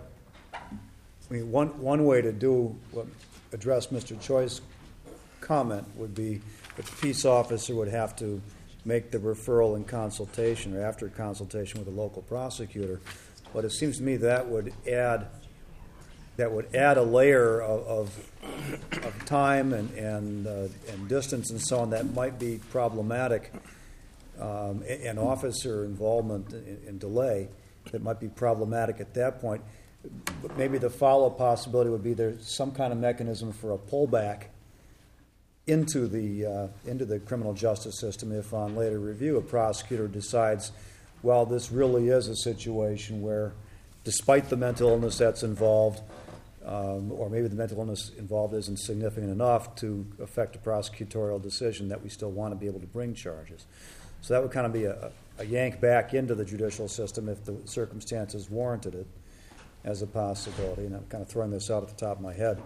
one way to address Mr. Choi's comment would be that the peace officer would have to make the referral in consultation or after consultation with a local prosecutor. But it seems to me that would add a layer of time and distance and so on that might be problematic, and officer involvement and delay that might be problematic at that point. But maybe the follow-up possibility would be there's some kind of mechanism for a pullback into the criminal justice system if on later review a prosecutor decides, well, this really is a situation where despite the mental illness that's involved, or maybe the mental illness involved isn't significant enough to affect a prosecutorial decision, that we still want to be able to bring charges. So that would kind of be a yank back into the judicial system if the circumstances warranted it as a possibility. And I'm kind of throwing this out at the top of my head.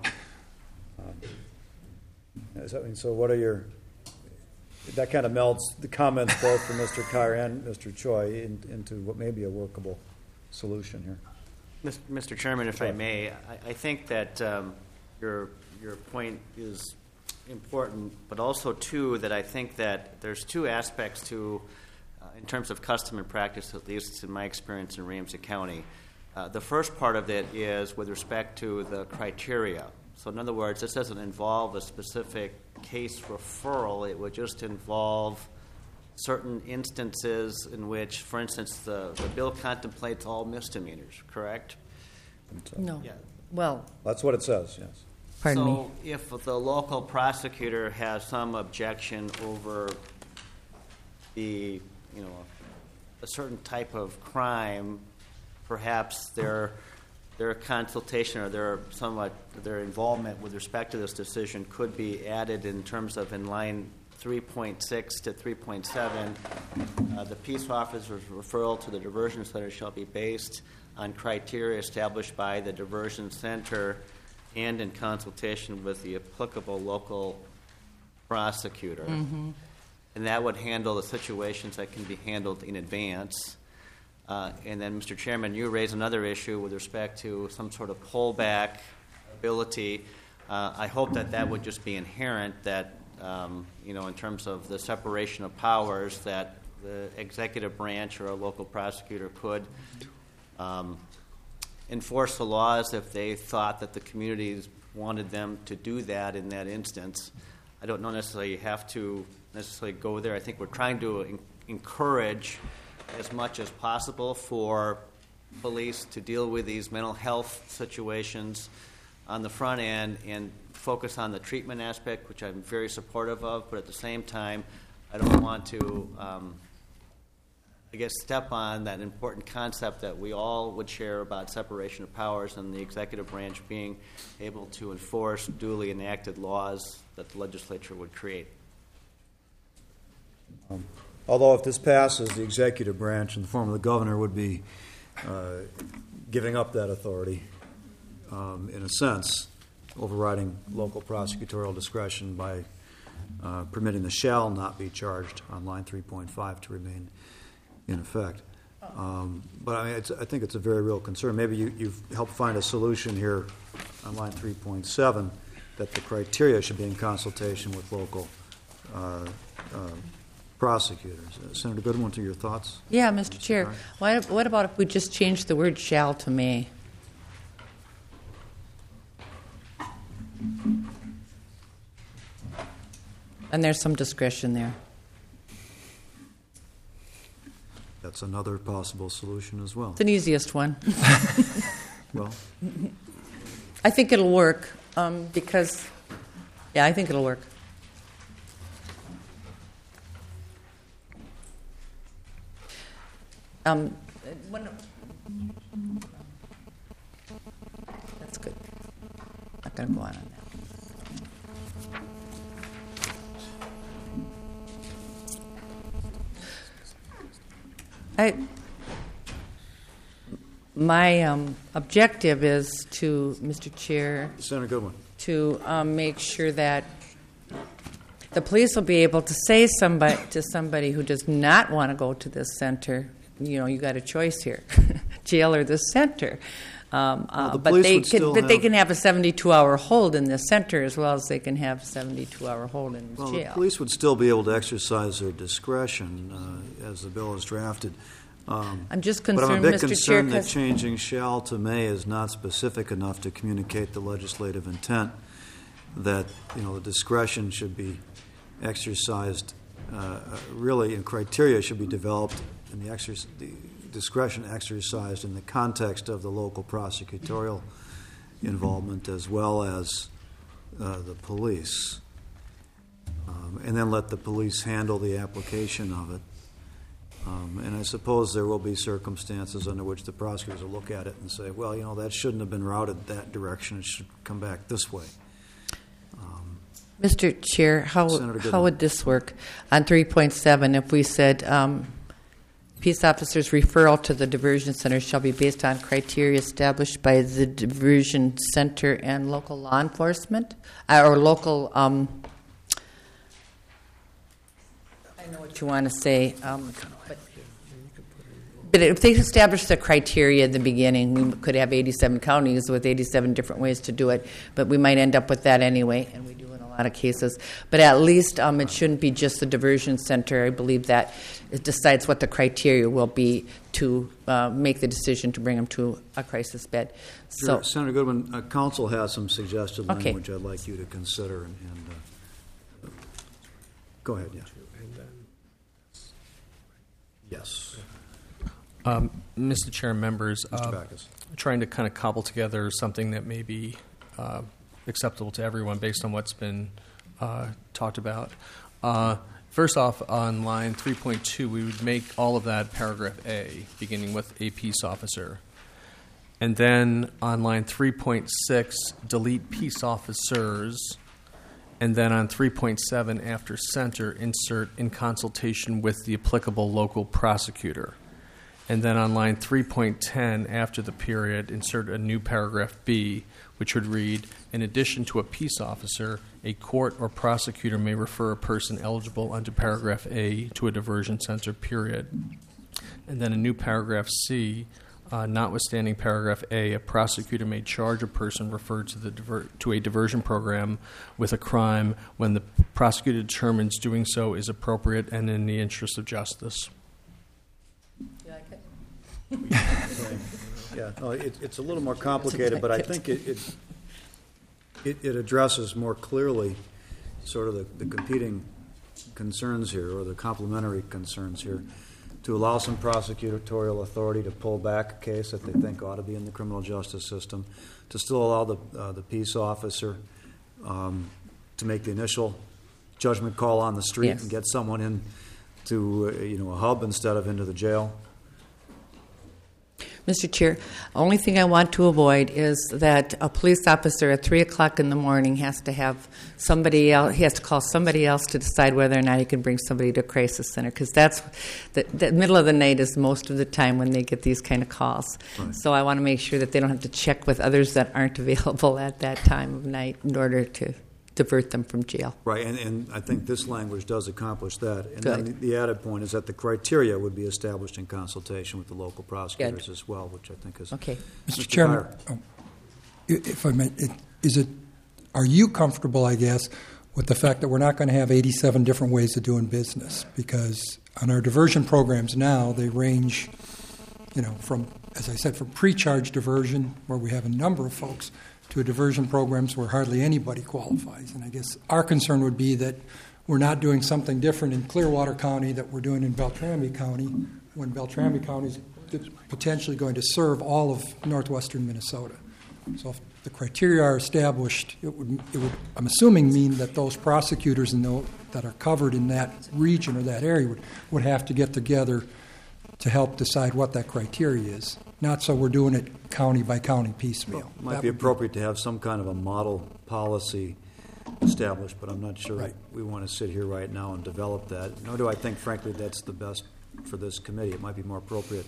So what are that kind of melds the comments both from Mr. Kyer and Mr. Choi into what may be a workable solution here. Mr. Chairman, if I may, I think that your point is important, but also, too, that I think that there's 2 aspects to, in terms of custom and practice, at least in my experience in Ramsey County. The first part of it is with respect to the criteria. So in other words, this doesn't involve a specific case referral. It would just involve certain instances in which, for instance, the bill contemplates all misdemeanors, correct? No. Yeah. Well, That's what it says, yes. pardon me. So if the local prosecutor has some objection over a certain type of crime, perhaps their consultation or their involvement with respect to this decision could be added in terms of in line 3.6 to 3.7. The peace officer's referral to the diversion center shall be based on criteria established by the diversion center and in consultation with the applicable local prosecutor. Mm-hmm. And that would handle the situations that can be handled in advance. And then, Mr. Chairman, you raised another issue with respect to some sort of pullback ability. I hope that would just be inherent, that, in terms of the separation of powers, that the executive branch or a local prosecutor could enforce the laws if they thought that the communities wanted them to do that in that instance. I don't know necessarily you have to necessarily go there. I think we're trying to encourage as much as possible for police to deal with these mental health situations on the front end and focus on the treatment aspect, which I'm very supportive of, but at the same time, I don't want to, step on that important concept that we all would share about separation of powers and the executive branch being able to enforce duly enacted laws that the legislature would create. Although if this passes, the executive branch in the form of the governor would be giving up that authority, in a sense, overriding local prosecutorial discretion by permitting the shall not be charged on line 3.5 to remain in effect. But I think it's a very real concern. Maybe you've helped find a solution here on line 3.7 that the criteria should be in consultation with local prosecutors. Senator Goodwin, to your thoughts? Yeah, Mr. Chair. What about if we just change the word shall to may? And there's some discretion there. That's another possible solution as well. It's an easiest one. Well, I think it'll work because, I think it'll work. That's good. Not going to go on that. My objective is to, Mr. Chair, Senator Goodwin, to make sure that the police will be able to say to somebody who does not want to go to this center, you got a choice here, jail or this center. But they can have a 72-hour hold in this center as well as they can have a 72-hour hold in jail. The police would still be able to exercise their discretion as the bill is drafted. I'm just concerned, but I'm a bit Mr. concerned Chair, that changing shall to may is not specific enough to communicate the legislative intent that the discretion should be exercised. Really, and criteria should be developed, and the discretion exercised in the context of the local prosecutorial involvement as well as the police, and then let the police handle the application of it. And I suppose there will be circumstances under which the prosecutors will look at it and say, well, that shouldn't have been routed that direction. It should come back this way. Mr. Chair, how would this work on 3.7 if we said peace officers' referral to the diversion center shall be based on criteria established by the diversion center and local law enforcement or local I know what you want to say, but if they establish the criteria in the beginning, we could have 87 counties with 87 different ways to do it, but we might end up with that anyway, and we do in a lot of cases. But at least it shouldn't be just the diversion center. I believe that it decides what the criteria will be to make the decision to bring them to a crisis bed. So, Senator Goodwin, Council has some suggested language I'd like you to consider. And go ahead, yeah. Yes. Mr. Chair and members, Mr. Backus. trying to kind of cobble together something that may be acceptable to everyone based on what's been talked about. First off, on line 3.2, we would make all of that paragraph A, beginning with a peace officer. And then on line 3.6, delete peace officers. And then on 3.7, after center, insert in consultation with the applicable local prosecutor. And then on line 3.10, after the period, insert a new paragraph B, which would read, in addition to a peace officer, a court or prosecutor may refer a person eligible under paragraph A to a diversion center, period. And then a new paragraph C, notwithstanding paragraph A, a prosecutor may charge a person referred to a diversion program with a crime when the prosecutor determines doing so is appropriate and in the interest of justice. You like it? Yeah, no, it's a little more complicated, but I think it addresses more clearly sort of the competing concerns here, or the complementary concerns here, to allow some prosecutorial authority to pull back a case that they think ought to be in the criminal justice system, to still allow the peace officer to make the initial judgment call on the street and get someone in to a hub instead of into the jail. Mr. Chair, only thing I want to avoid is that a police officer at 3 o'clock in the morning has to have somebody else. He has to call somebody else to decide whether or not he can bring somebody to a crisis center, because that's the middle of the night is most of the time when they get these kind of calls. Right. So I want to make sure that they don't have to check with others that aren't available at that time of night in order to divert them from jail. Right, and I think this language does accomplish that. And then the added point is that the criteria would be established in consultation with the local prosecutors as well, which I think is okay. Mr. Chairman, if I may, are you comfortable, I guess, with the fact that we're not going to have 87 different ways of doing business? Because on our diversion programs now, they range, from, as I said, from pre-charge diversion, where we have a number of folks, to diversion programs where hardly anybody qualifies. And I guess our concern would be that we're not doing something different in Clearwater County that we're doing in Beltrami County, when Beltrami County is potentially going to serve all of northwestern Minnesota. So if the criteria are established, it would I'm assuming, mean that those prosecutors that are covered in that region or that area would have to get together to help decide what that criteria is. Not so we're doing it county by county piecemeal. Well, it might be appropriate to have some kind of a model policy established, but I'm not sure we want to sit here right now and develop that. Nor do I think, frankly, that's the best for this committee. It might be more appropriate,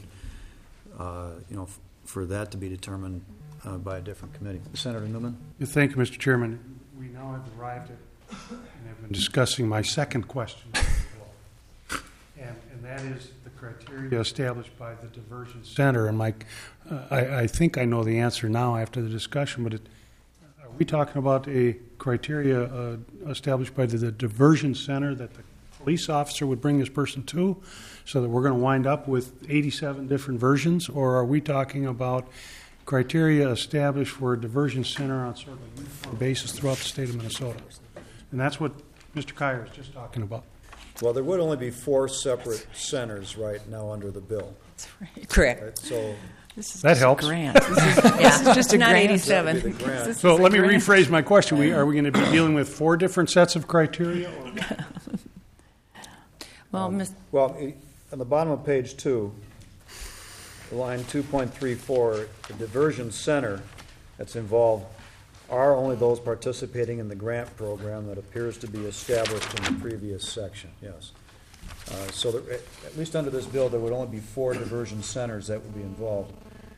for that to be determined by a different committee. Senator Newman? Thank you, Mr. Chairman. We now have arrived at and have been discussing my second question. And that is the criteria established by the diversion center. And I think I know the answer now after the discussion, but are we talking about a criteria established by the diversion center that the police officer would bring this person to, so that we're going to wind up with 87 different versions? Or are we talking about criteria established for a diversion center on sort of a uniform basis throughout the state of Minnesota? And that's what Mr. Kyer is just talking about. Well, there would only be 4 separate centers right now under the bill. That's right. Correct. Right, so that helps. This is just a not 87. So let me rephrase my question. Are we going to be dealing with 4 different sets of criteria? Well, on the bottom of page 2, line 2.34, the diversion center that's involved are only those participating in the grant program that appears to be established in the previous section. Yes. So that, at least under this bill, there would only be 4 diversion centers that would be involved.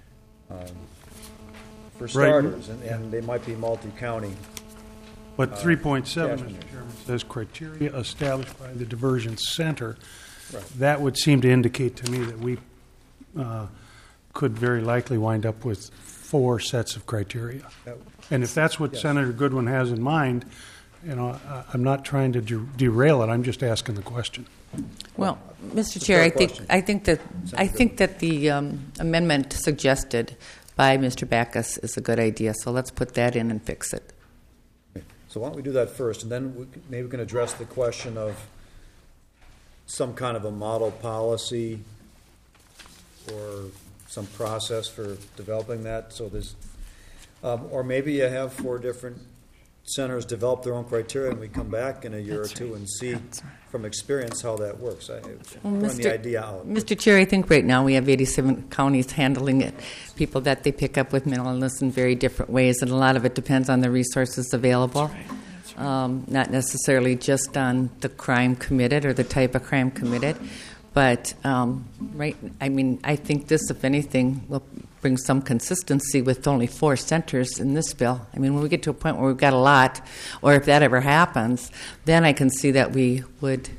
For starters, and they might be multi-county. But 3.7, Mr. Chairman, says criteria established by the diversion center. Right. That would seem to indicate to me that we could very likely wind up with 4 sets of criteria. And if that's what Senator Goodwin has in mind, I'm not trying to derail it. I'm just asking the question. Well, Mr. Chair, I think that the amendment suggested by Mr. Backus is a good idea. So let's put that in and fix it. Okay. So why don't we do that first, and then maybe we can address the question of some kind of a model policy for some process for developing that. So there's, or maybe you have 4 different centers develop their own criteria, and we come back in a year or two and see from experience how that works. Run the idea out. Mr. Chair, I think right now we have 87 counties handling it, people that they pick up with mental illness in very different ways, and a lot of it depends on the resources available. Not necessarily just on the crime committed or the type of crime committed, but I think this, if anything, will bring some consistency with only 4 centers in this bill. I mean, when we get to a point where we've got a lot, or if that ever happens, then I can see that we would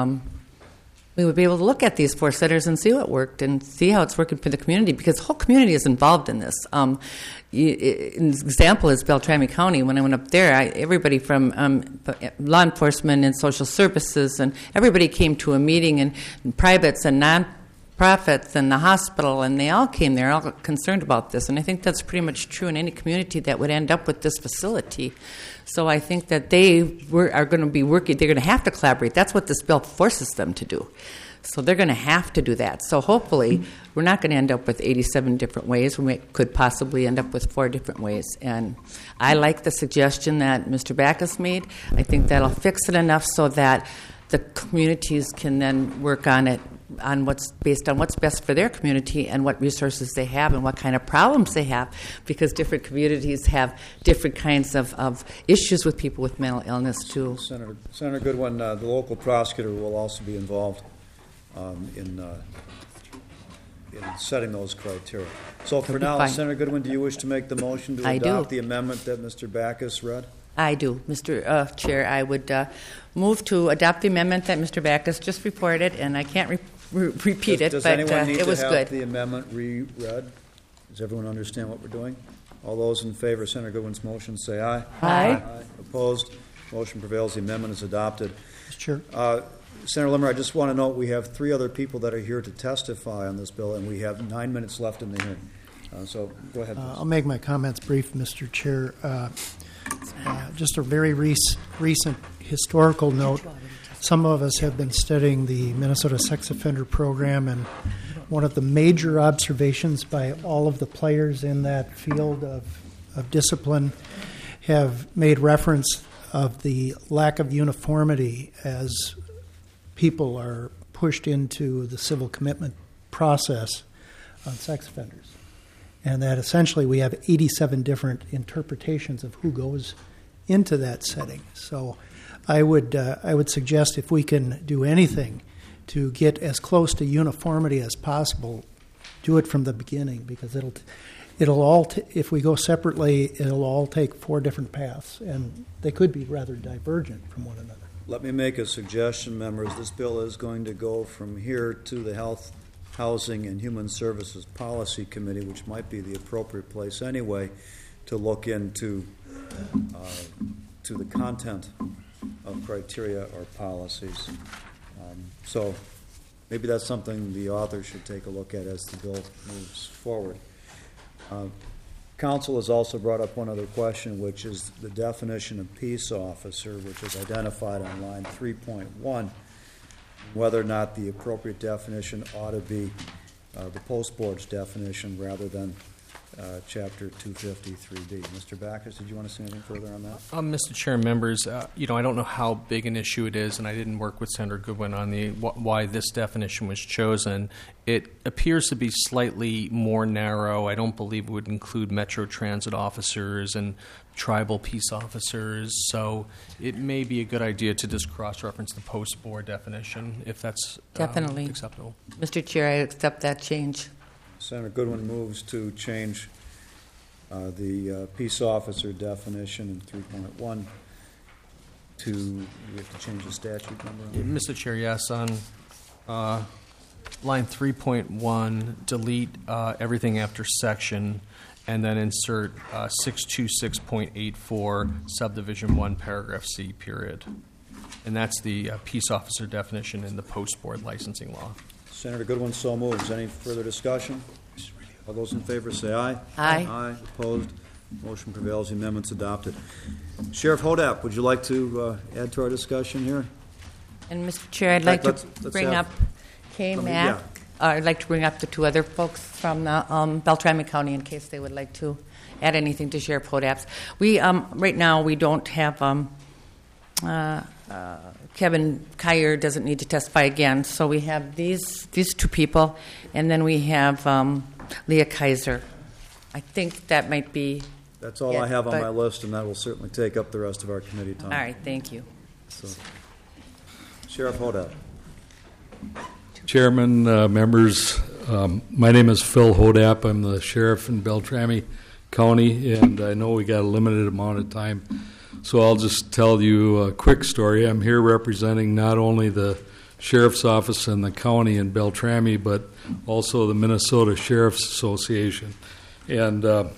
be able to look at these 4 centers and see what worked and see how it's working for the community, because the whole community is involved in this. An example is Beltrami County. When I went up there, everybody from law enforcement and social services and everybody came to a meeting, and privates and non-profits and the hospital, and they all came there, all concerned about this. And I think that's pretty much true in any community that would end up with this facility. So I think that they are going to be working, they're going to have to collaborate. That's what this bill forces them to do. So they're going to have to do that. So hopefully we're not going to end up with 87 different ways. We could possibly end up with 4 different ways. And I like the suggestion that Mr. Backus made. I think that'll fix it enough so that the communities can then work on it on what's based on what's best for their community and what resources they have and what kind of problems they have, because different communities have different kinds of issues with people with mental illness too. Senator Goodwin, the local prosecutor will also be involved in setting those criteria. So for now, Senator Goodwin, do you wish to make the motion to adopt the amendment that Mr. Backus read? I do, Mr. Chair. I would move to adopt the amendment that Mr. Backus just reported, and I can't repeat it, Does but anyone need it was to have good. the amendment reread? Does everyone understand what we're doing? All those in favor of Senator Goodwin's motion say aye. Aye. Opposed? Motion prevails. The amendment is adopted. Mr. Chair. Senator Limmer, I just want to note we have 3 other people that are here to testify on this bill, and we have 9 minutes left in the hearing. So go ahead. I'll make my comments brief, Mr. Chair. Just a very recent historical note. Some of us have been studying the Minnesota Sex Offender Program, and one of the major observations by all of the players in that field of discipline have made reference of the lack of uniformity as people are pushed into the civil commitment process on sex offenders. And that essentially we have 87 different interpretations of who goes into that setting. So I would suggest if we can do anything to get as close to uniformity as possible, do it from the beginning, because it'll all if we go separately, it'll all take 4 different paths, and they could be rather divergent from one another. Let me make a suggestion, members. This bill is going to go from here to the Health, Housing, and Human Services Policy Committee, which might be the appropriate place anyway, to look into to the content of criteria or policies. So maybe that's something the author should take a look at as the bill moves forward. Council has also brought up one other question, which is the definition of peace officer, which is identified on line 3.1, whether or not the appropriate definition ought to be the post board's definition rather than Chapter 253D. Mr. Backus, did you want to say anything further on that? Mr. Chair, members, I don't know how big an issue it is, and I didn't work with Senator Goodwin on why this definition was chosen. It appears to be slightly more narrow. I don't believe it would include Metro Transit officers and tribal peace officers, so it may be a good idea to just cross-reference the post-board definition, if that's definitely acceptable. Mr. Chair, I accept that change. Senator Goodwin moves to change the peace officer definition in 3.1 to, we have to change the statute number? Mr. Chair, yes. On line 3.1, delete everything after section, and then insert 626.84, subdivision 1, paragraph C, period. And that's the peace officer definition in the post-board licensing law. Senator Goodwin so moves. Any further discussion? All those in favor say aye. Aye. Aye. Opposed? Motion prevails. The amendment's adopted. Sheriff Hodap, would you like to add to our discussion here? And Mr. Chair, I'd like to bring up K-MAC. I'd like to bring up the two other folks from Beltrami County in case they would like to add anything to Sheriff Hodap's. We right now we don't have Kevin Kyer doesn't need to testify again, so we have these two people, and then we have Leah Kaiser. I think that might be. That's all I have on my list, and that will certainly take up the rest of our committee time. All right, thank you. So, Sheriff Hodap. Chairman, members, my name is Phil Hodap. I'm the sheriff in Beltrami County, and I know we got a limited amount of time, so I'll just tell you a quick story. I'm here representing not only the sheriff's office in the county in Beltrami, but also the Minnesota Sheriff's Association. And the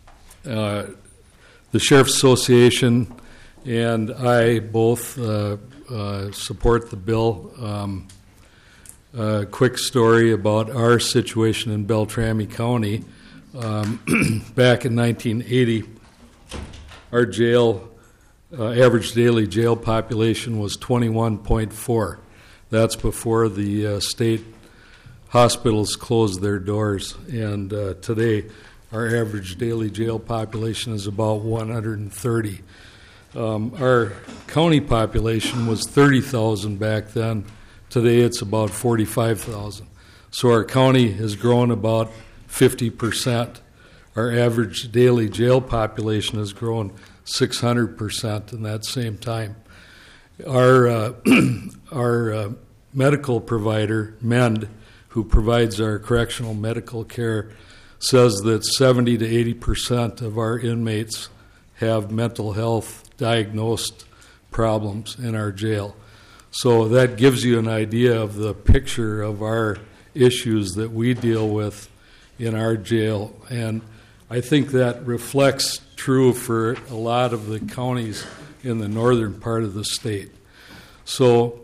Sheriff's Association and I both support the bill. Quick story about our situation in Beltrami County. Back in 1980, our jail average daily jail population was 21.4. That's before the state hospitals closed their doors. And today, our average daily jail population is about 130. Our county population was 30,000 back then. Today it's about 45,000. So our county has grown about 50%. Our average daily jail population has grown 600% in that same time. Our medical provider, MEND, who provides our correctional medical care, says that 70 to 80% of our inmates have mental health diagnosed problems in our jail. So that gives you an idea of the picture of our issues that we deal with in our jail. And I think that reflects true for a lot of the counties in the northern part of the state. So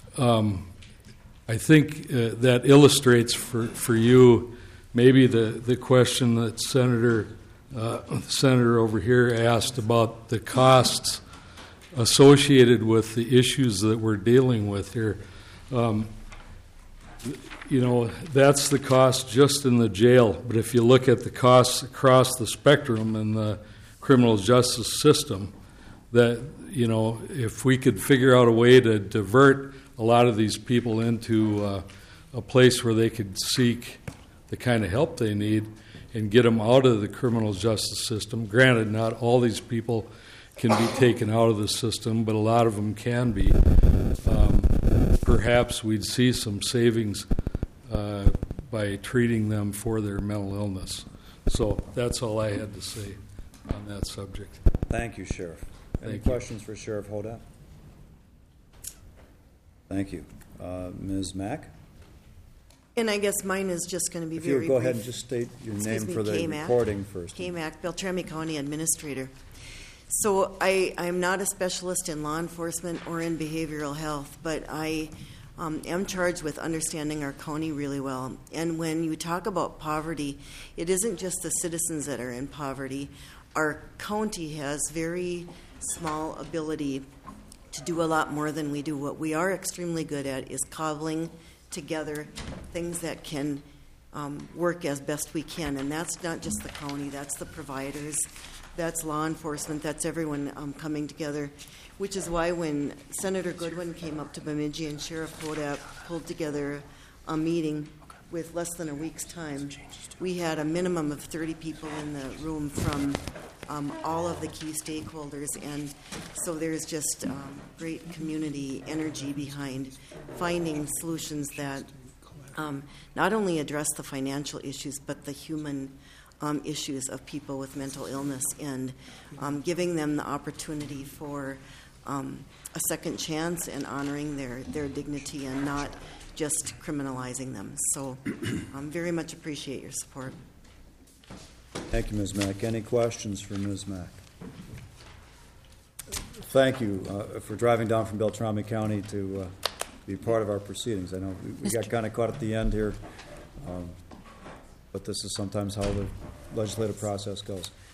I think that illustrates for you maybe the question that Senator over here asked about the costs associated with the issues that we're dealing with here. That's the cost just in the jail. But if you look at the costs across the spectrum in the criminal justice system, that, if we could figure out a way to divert a lot of these people into a place where they could seek the kind of help they need and get them out of the criminal justice system. Granted, not all these people can be taken out of the system, but a lot of them can be. Perhaps we'd see some savings by treating them for their mental illness. So that's all I had to say on that subject. Thank you, Sheriff. Any questions for Sheriff Hodap? Thank you. Ms. Mack? And I guess mine is just going to be very brief. If you would go ahead and just state your name for the recording first. K-Mac, Beltrami County Administrator. So I'm not a specialist in law enforcement or in behavioral health, but I am charged with understanding our county really well. And when you talk about poverty, it isn't just the citizens that are in poverty. Our county has very small ability to do a lot more than we do. What we are extremely good at is cobbling together things that can work as best we can. And that's not just the county, that's the providers, that's law enforcement, that's everyone coming together, which is why when Senator Goodwin came up to Bemidji and Sheriff Hodap pulled together a meeting with less than a week's time, we had a minimum of 30 people in the room from all of the key stakeholders, and so there's just great community energy behind finding solutions that not only address the financial issues but the human issues of people with mental illness, and giving them the opportunity for a second chance and honoring their dignity and not just criminalizing them. So very much appreciate your support. Thank you, Ms. Mack. Any questions for Ms. Mack? Thank you for driving down from Beltrami County to be part of our proceedings. I know we got kind of caught at the end here, but this is sometimes how the legislative process goes.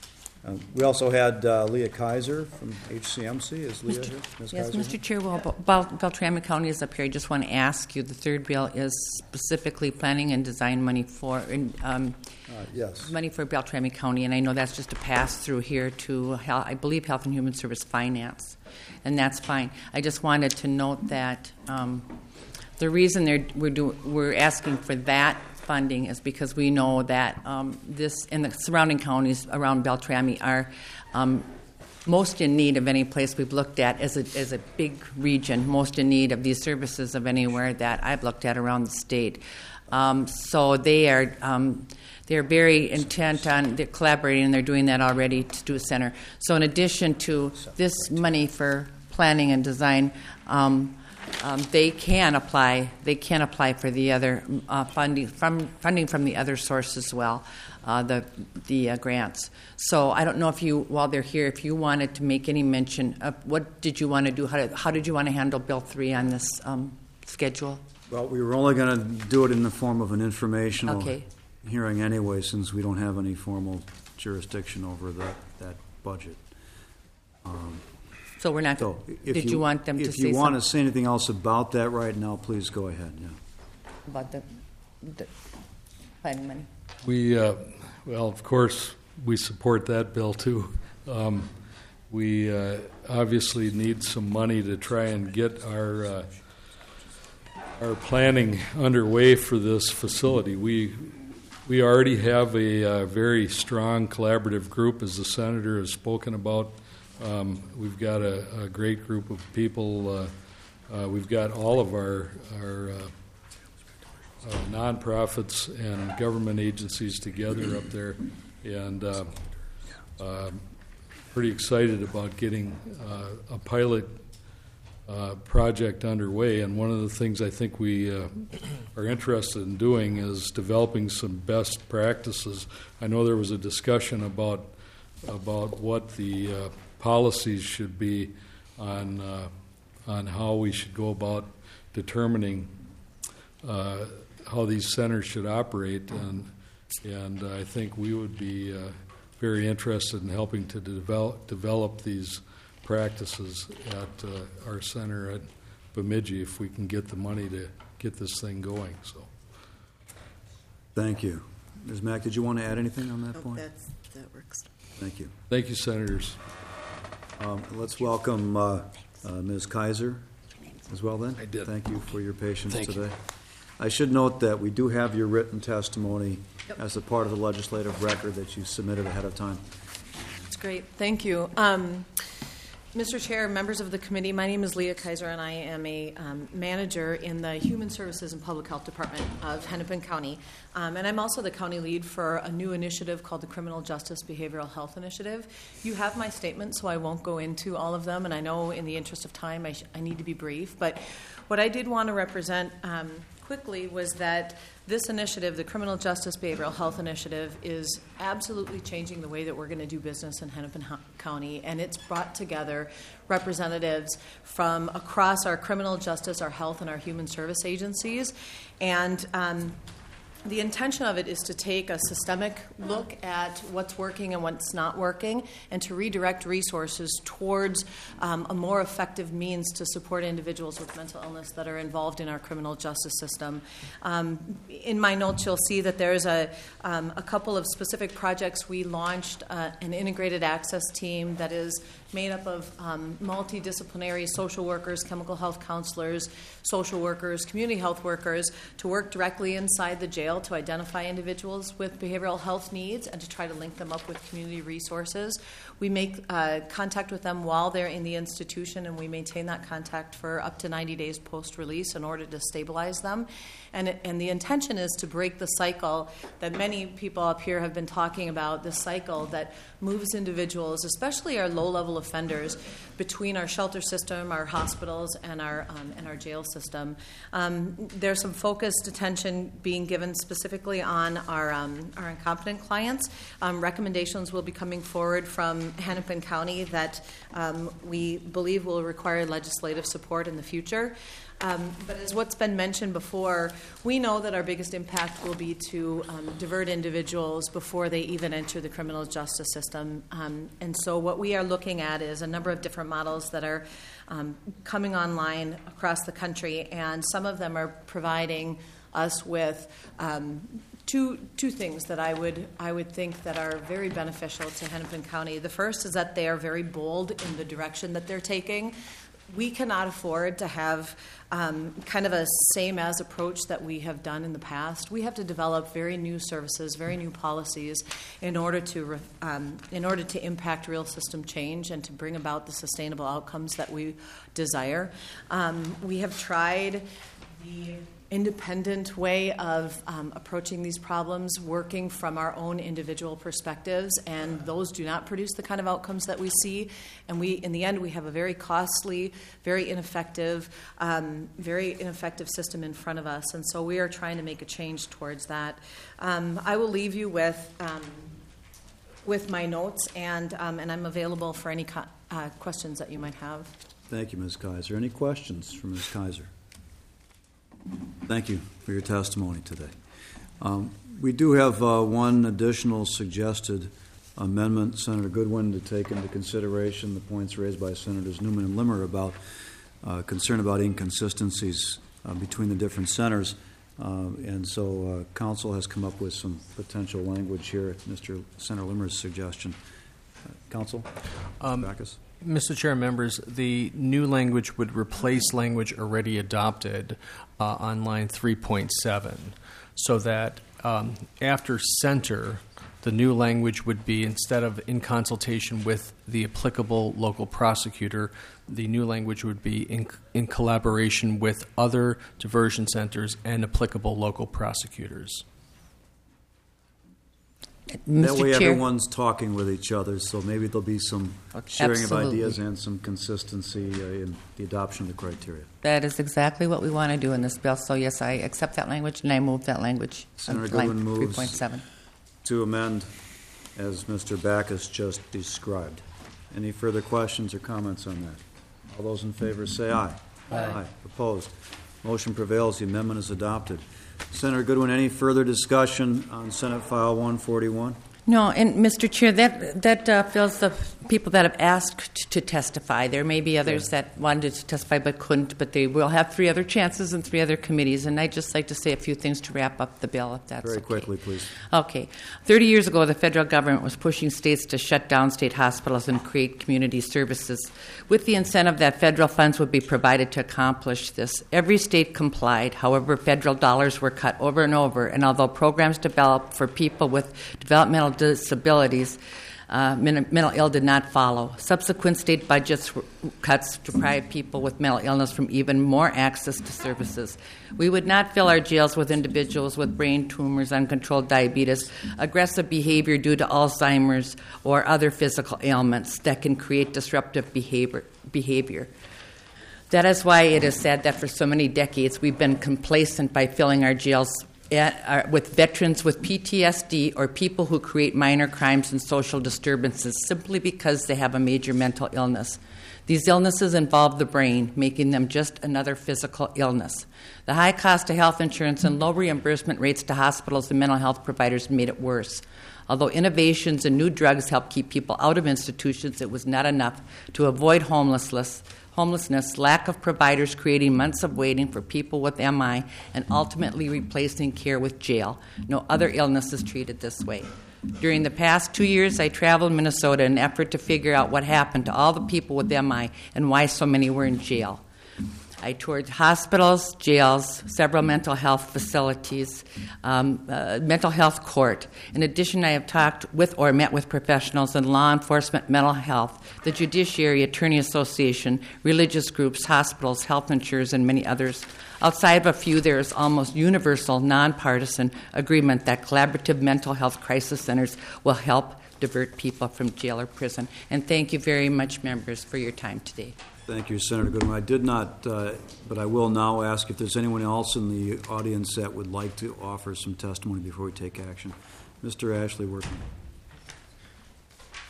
We also had Leah Kaiser from HCMC. Is Leah here? Ms. Yes, Kaiser? Mr. Chair, well, Beltrami County is up here. I just want to ask you, the third bill is specifically planning and design money for yes. money for Beltrami County, and I know that's just a pass-through here to, I believe, Health and Human Service Finance, and that's fine. I just wanted to note that the reason we're asking for that funding is because we know that this and the surrounding counties around Beltrami are most in need of any place we've looked at as a big region, most in need of these services of anywhere that I've looked at around the state. So they're very intent on collaborating, and they're doing that already to do a center. So in addition to this money for planning and design, they can apply for the other funding from the other source as well, the grants. So I don't know if you, while they're here, if you wanted to make any mention of what did you want to do? How did you want to handle Bill 3 on this schedule? Well, we were only going to do it in the form of an informational Okay. hearing anyway, since we don't have any formal jurisdiction over that budget. So we're not. So Did you want them to say If you want to something say anything else about that right now, please go ahead. Yeah. about the planning money? We, well, of course, we support that bill too. We obviously need some money to try and get our planning underway for this facility. We already have a very strong collaborative group, as the senator has spoken about. We've got a great group of people. We've got all of our nonprofits and government agencies together up there, and pretty excited about getting a pilot project underway. And one of the things I think we are interested in doing is developing some best practices. I know there was a discussion about what the policies should be on how we should go about determining how these centers should operate, and I think we would be very interested in helping to develop these practices at our center at Bemidji if we can get the money to get this thing going. So, Thank you. Ms. Mack, did you want to add anything on that point? That works. Thank you. Thank you, senators. Let's welcome Ms. Kaiser as well then. I did. Thank you for your patience Thank today. you. I should note that we do have your written testimony as a part of the legislative record that you submitted ahead of time. That's great. Thank you. Mr. Chair, members of the committee, my name is Leah Kaiser, and I am a manager in the Human Services and Public Health Department of Hennepin County. And I'm also the county lead for a new initiative called the Criminal Justice Behavioral Health Initiative. You have my statement, so I won't go into all of them, and I know in the interest of time I need to be brief. But what I did want to represent quickly was that this initiative, the Criminal Justice Behavioral Health Initiative, is absolutely changing the way that we're going to do business in Hennepin County, and it's brought together representatives from across our criminal justice, our health, and our human service agencies. And the intention of it is to take a systemic look at what's working and what's not working, and to redirect resources towards a more effective means to support individuals with mental illness that are involved in our criminal justice system. In my notes, you'll see that there's a couple of specific projects. We launched an integrated access team that is made up of multidisciplinary social workers, chemical health counselors, social workers, community health workers, to work directly inside the jail to identify individuals with behavioral health needs and to try to link them up with community resources. We make contact with them while they're in the institution, and we maintain that contact for up to 90 days post-release in order to stabilize them. And the intention is to break the cycle that many people up here have been talking about, this cycle that moves individuals, especially our low-level offenders, between our shelter system, our hospitals, and our jail system. There's some focused attention being given specifically on our incompetent clients. Recommendations will be coming forward from Hennepin County that we believe will require legislative support in the future. But as what's been mentioned before, we know that our biggest impact will be to divert individuals before they even enter the criminal justice system. And so what we are looking at is a number of different models that are coming online across the country, and some of them are providing us with two things that I would think that are very beneficial to Hennepin County. The first is that they are very bold in the direction that they're taking. We cannot afford to have kind of a same-as approach that we have done in the past. We have to develop very new services, very new policies in order to impact real system change and to bring about the sustainable outcomes that we desire. We have tried the independent way of approaching these problems, working from our own individual perspectives, and those do not produce the kind of outcomes that we see. And in the end, we have a very costly, very ineffective system in front of us. And so we are trying to make a change towards that. I will leave you with my notes, and I'm available for any questions that you might have. Thank you, Ms. Kaiser. Any questions for Ms. Kaiser? Thank you for your testimony today. We do have one additional suggested amendment, Senator Goodwin, to take into consideration the points raised by Senators Newman and Limmer about concern about inconsistencies between the different centers. And so Council has come up with some potential language here at Senator Limmer's suggestion. Council? Backus? Mr. Chair, members, the new language would replace language already adopted on line 3.7, so that after center, the new language would be, instead of in consultation with the applicable local prosecutor, the new language would be in collaboration with other diversion centers and applicable local prosecutors. That way everyone's talking with each other, so maybe there'll be some sharing of ideas and some consistency in the adoption of the criteria. That is exactly what we want to do in this bill. So, yes, I accept that language, and I move that language. Senator Goodwin moves 3.7. to amend as Mr. Backus just described. Any further questions or comments on that? All those in favor say aye. Aye. Opposed? Motion prevails. The amendment is adopted. Senator Goodwin, any further discussion on Senate File 141? No, and Mr. Chair, that fills the people that have asked to testify. There may be others that wanted to testify but couldn't, but they will have 3 other chances in 3 other committees. And I'd just like to say a few things to wrap up the bill, if that's Very quickly, please. Okay. 30 years ago, the federal government was pushing states to shut down state hospitals and create community services with the incentive that federal funds would be provided to accomplish this. Every state complied. However, federal dollars were cut over and over, and although programs developed for people with developmental disabilities, mental ill did not follow. Subsequent state budgets cuts deprived people with mental illness from even more access to services. We would not fill our jails with individuals with brain tumors, uncontrolled diabetes, aggressive behavior due to Alzheimer's, or other physical ailments that can create disruptive behavior. That is why it is sad that for so many decades we've been complacent by filling our jails with veterans with PTSD or people who create minor crimes and social disturbances simply because they have a major mental illness. These illnesses involve the brain, making them just another physical illness. The high cost of health insurance and low reimbursement rates to hospitals and mental health providers made it worse. Although innovations and new drugs help keep people out of institutions, it was not enough to avoid homelessness, lack of providers creating months of waiting for people with MI, and ultimately replacing care with jail. No other illness is treated this way. During the past 2 years, I traveled Minnesota in an effort to figure out what happened to all the people with MI and why so many were in jail. I toured hospitals, jails, several mental health facilities, mental health court. In addition, I have talked with or met with professionals in law enforcement, mental health, the Judiciary, Attorney Association, religious groups, hospitals, health insurers, and many others. Outside of a few, there is almost universal, nonpartisan agreement that collaborative mental health crisis centers will help divert people from jail or prison. And thank you very much, members, for your time today. Thank you, Senator Goodwin. I did not, but I will now ask if there's anyone else in the audience that would like to offer some testimony before we take action. Mr. Ashley Workman.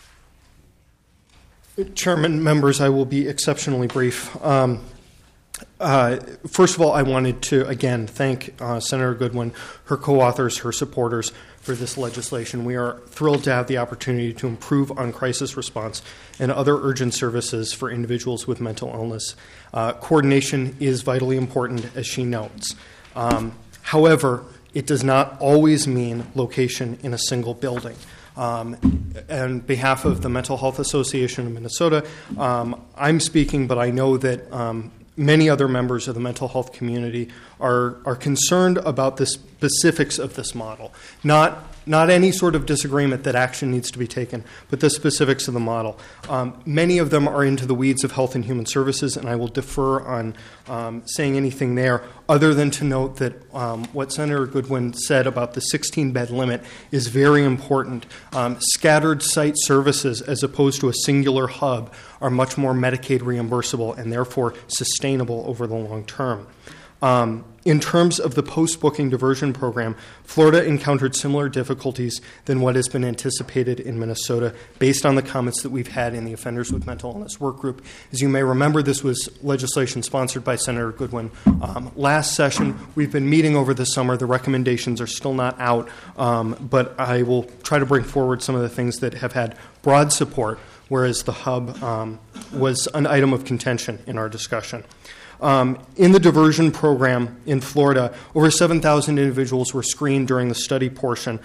Chairman, members, I will be exceptionally brief. First of all, I wanted to, again, thank Senator Goodwin, her co-authors, her supporters for this legislation. We are thrilled to have the opportunity to improve on crisis response and other urgent services for individuals with mental illness. Coordination is vitally important, as she notes. However, it does not always mean location in a single building. On behalf of the Mental Health Association of Minnesota, I'm speaking, but I know that many other members of the mental health community are concerned about the specifics of this model. Not any sort of disagreement that action needs to be taken, but the specifics of the model. Many of them are into the weeds of health and human services, and I will defer on saying anything there other than to note that what Senator Goodwin said about the 16-bed limit is very important. Scattered site services, as opposed to a singular hub, are much more Medicaid reimbursable and therefore sustainable over the long term. In terms of the post-booking diversion program, Florida encountered similar difficulties than what has been anticipated in Minnesota based on the comments that we've had in the Offenders with Mental Illness Work Group. As you may remember, this was legislation sponsored by Senator Goodwin last session. We've been meeting over the summer. The recommendations are still not out, but I will try to bring forward some of the things that have had broad support, whereas the hub was an item of contention in our discussion. In the diversion program in Florida, over 7,000 individuals were screened during the study portion.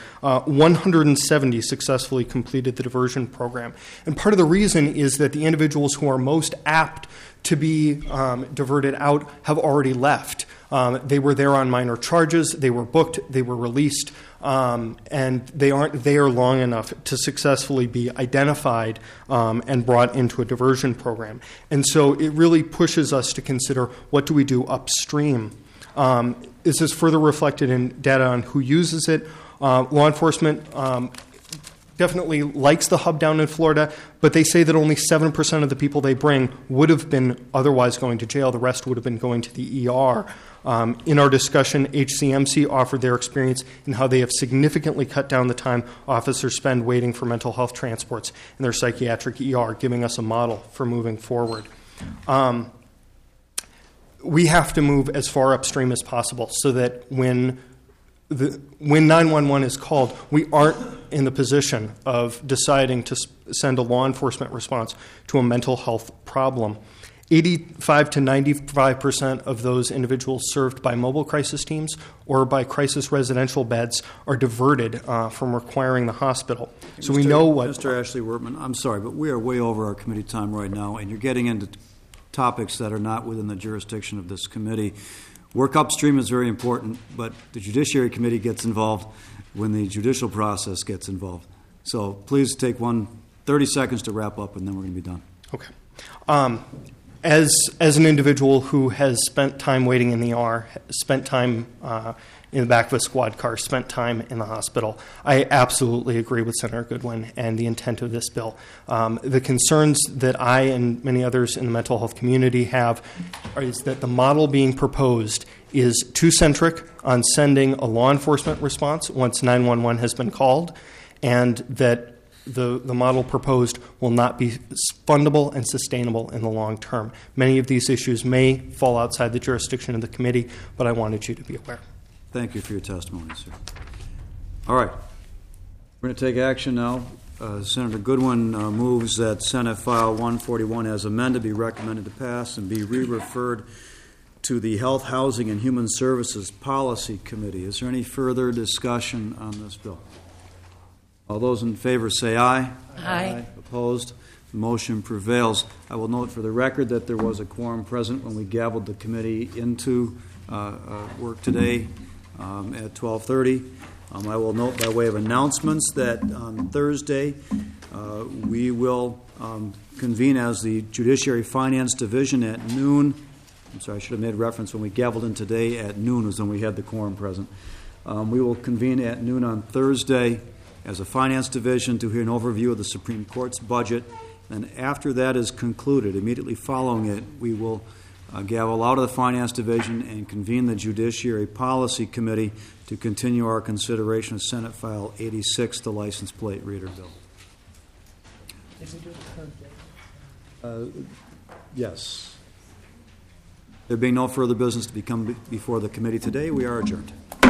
170 successfully completed the diversion program. And part of the reason is that the individuals who are most apt to be diverted out have already left. They were there on minor charges, they were booked, they were released, and they aren't there long enough to successfully be identified and brought into a diversion program. And so it really pushes us to consider, what do we do upstream? This is further reflected in data on who uses it. Law enforcement definitely likes the hub down in Florida, but they say that only 7% of the people they bring would have been otherwise going to jail. The rest would have been going to the ER. In our discussion, HCMC offered their experience in how they have significantly cut down the time officers spend waiting for mental health transports in their psychiatric ER, giving us a model for moving forward. We have to move as far upstream as possible so that when 911 is called, we aren't in the position of deciding to send a law enforcement response to a mental health problem. 85 to 95% of those individuals served by mobile crisis teams or by crisis residential beds are diverted from requiring the hospital. So we know what... Mr. Ashley Wertman, I'm sorry, but we are way over our committee time right now, and you're getting into topics that are not within the jurisdiction of this committee. Work upstream is very important, but the Judiciary Committee gets involved when the judicial process gets involved. So please take 30 seconds to wrap up, and then we're going to be done. Okay. As an individual who has spent time waiting in the ER, spent time in the back of a squad car, spent time in the hospital, I absolutely agree with Senator Goodwin and the intent of this bill. The concerns that I and many others in the mental health community have is that the model being proposed is too centric on sending a law enforcement response once 911 has been called, and that the model proposed will not be fundable and sustainable in the long term. Many of these issues may fall outside the jurisdiction of the committee, but I wanted you to be aware. Thank you for your testimony, sir. All right. We're going to take action now. Senator Goodwin moves that Senate File 141 as amended be recommended to pass and be re-referred to the Health, Housing, and Human Services Policy Committee. Is there any further discussion on this bill? All those in favor say aye. Aye. Opposed? The motion prevails. I will note for the record that there was a quorum present when we gavelled the committee into work today at 12:30. I will note by way of announcements that on Thursday we will convene as the Judiciary Finance Division at noon. I'm sorry, I should have made reference when we gavelled in today at noon was when we had the quorum present. We will convene at noon on Thursday as a Finance Division to hear an overview of the Supreme Court's budget. And after that is concluded, immediately following it, we will gavel out of the Finance Division and convene the Judiciary Policy Committee to continue our consideration of Senate File 86, the license plate reader bill. Did we do the current date? Yes. There being no further business to become before the committee today, we are adjourned.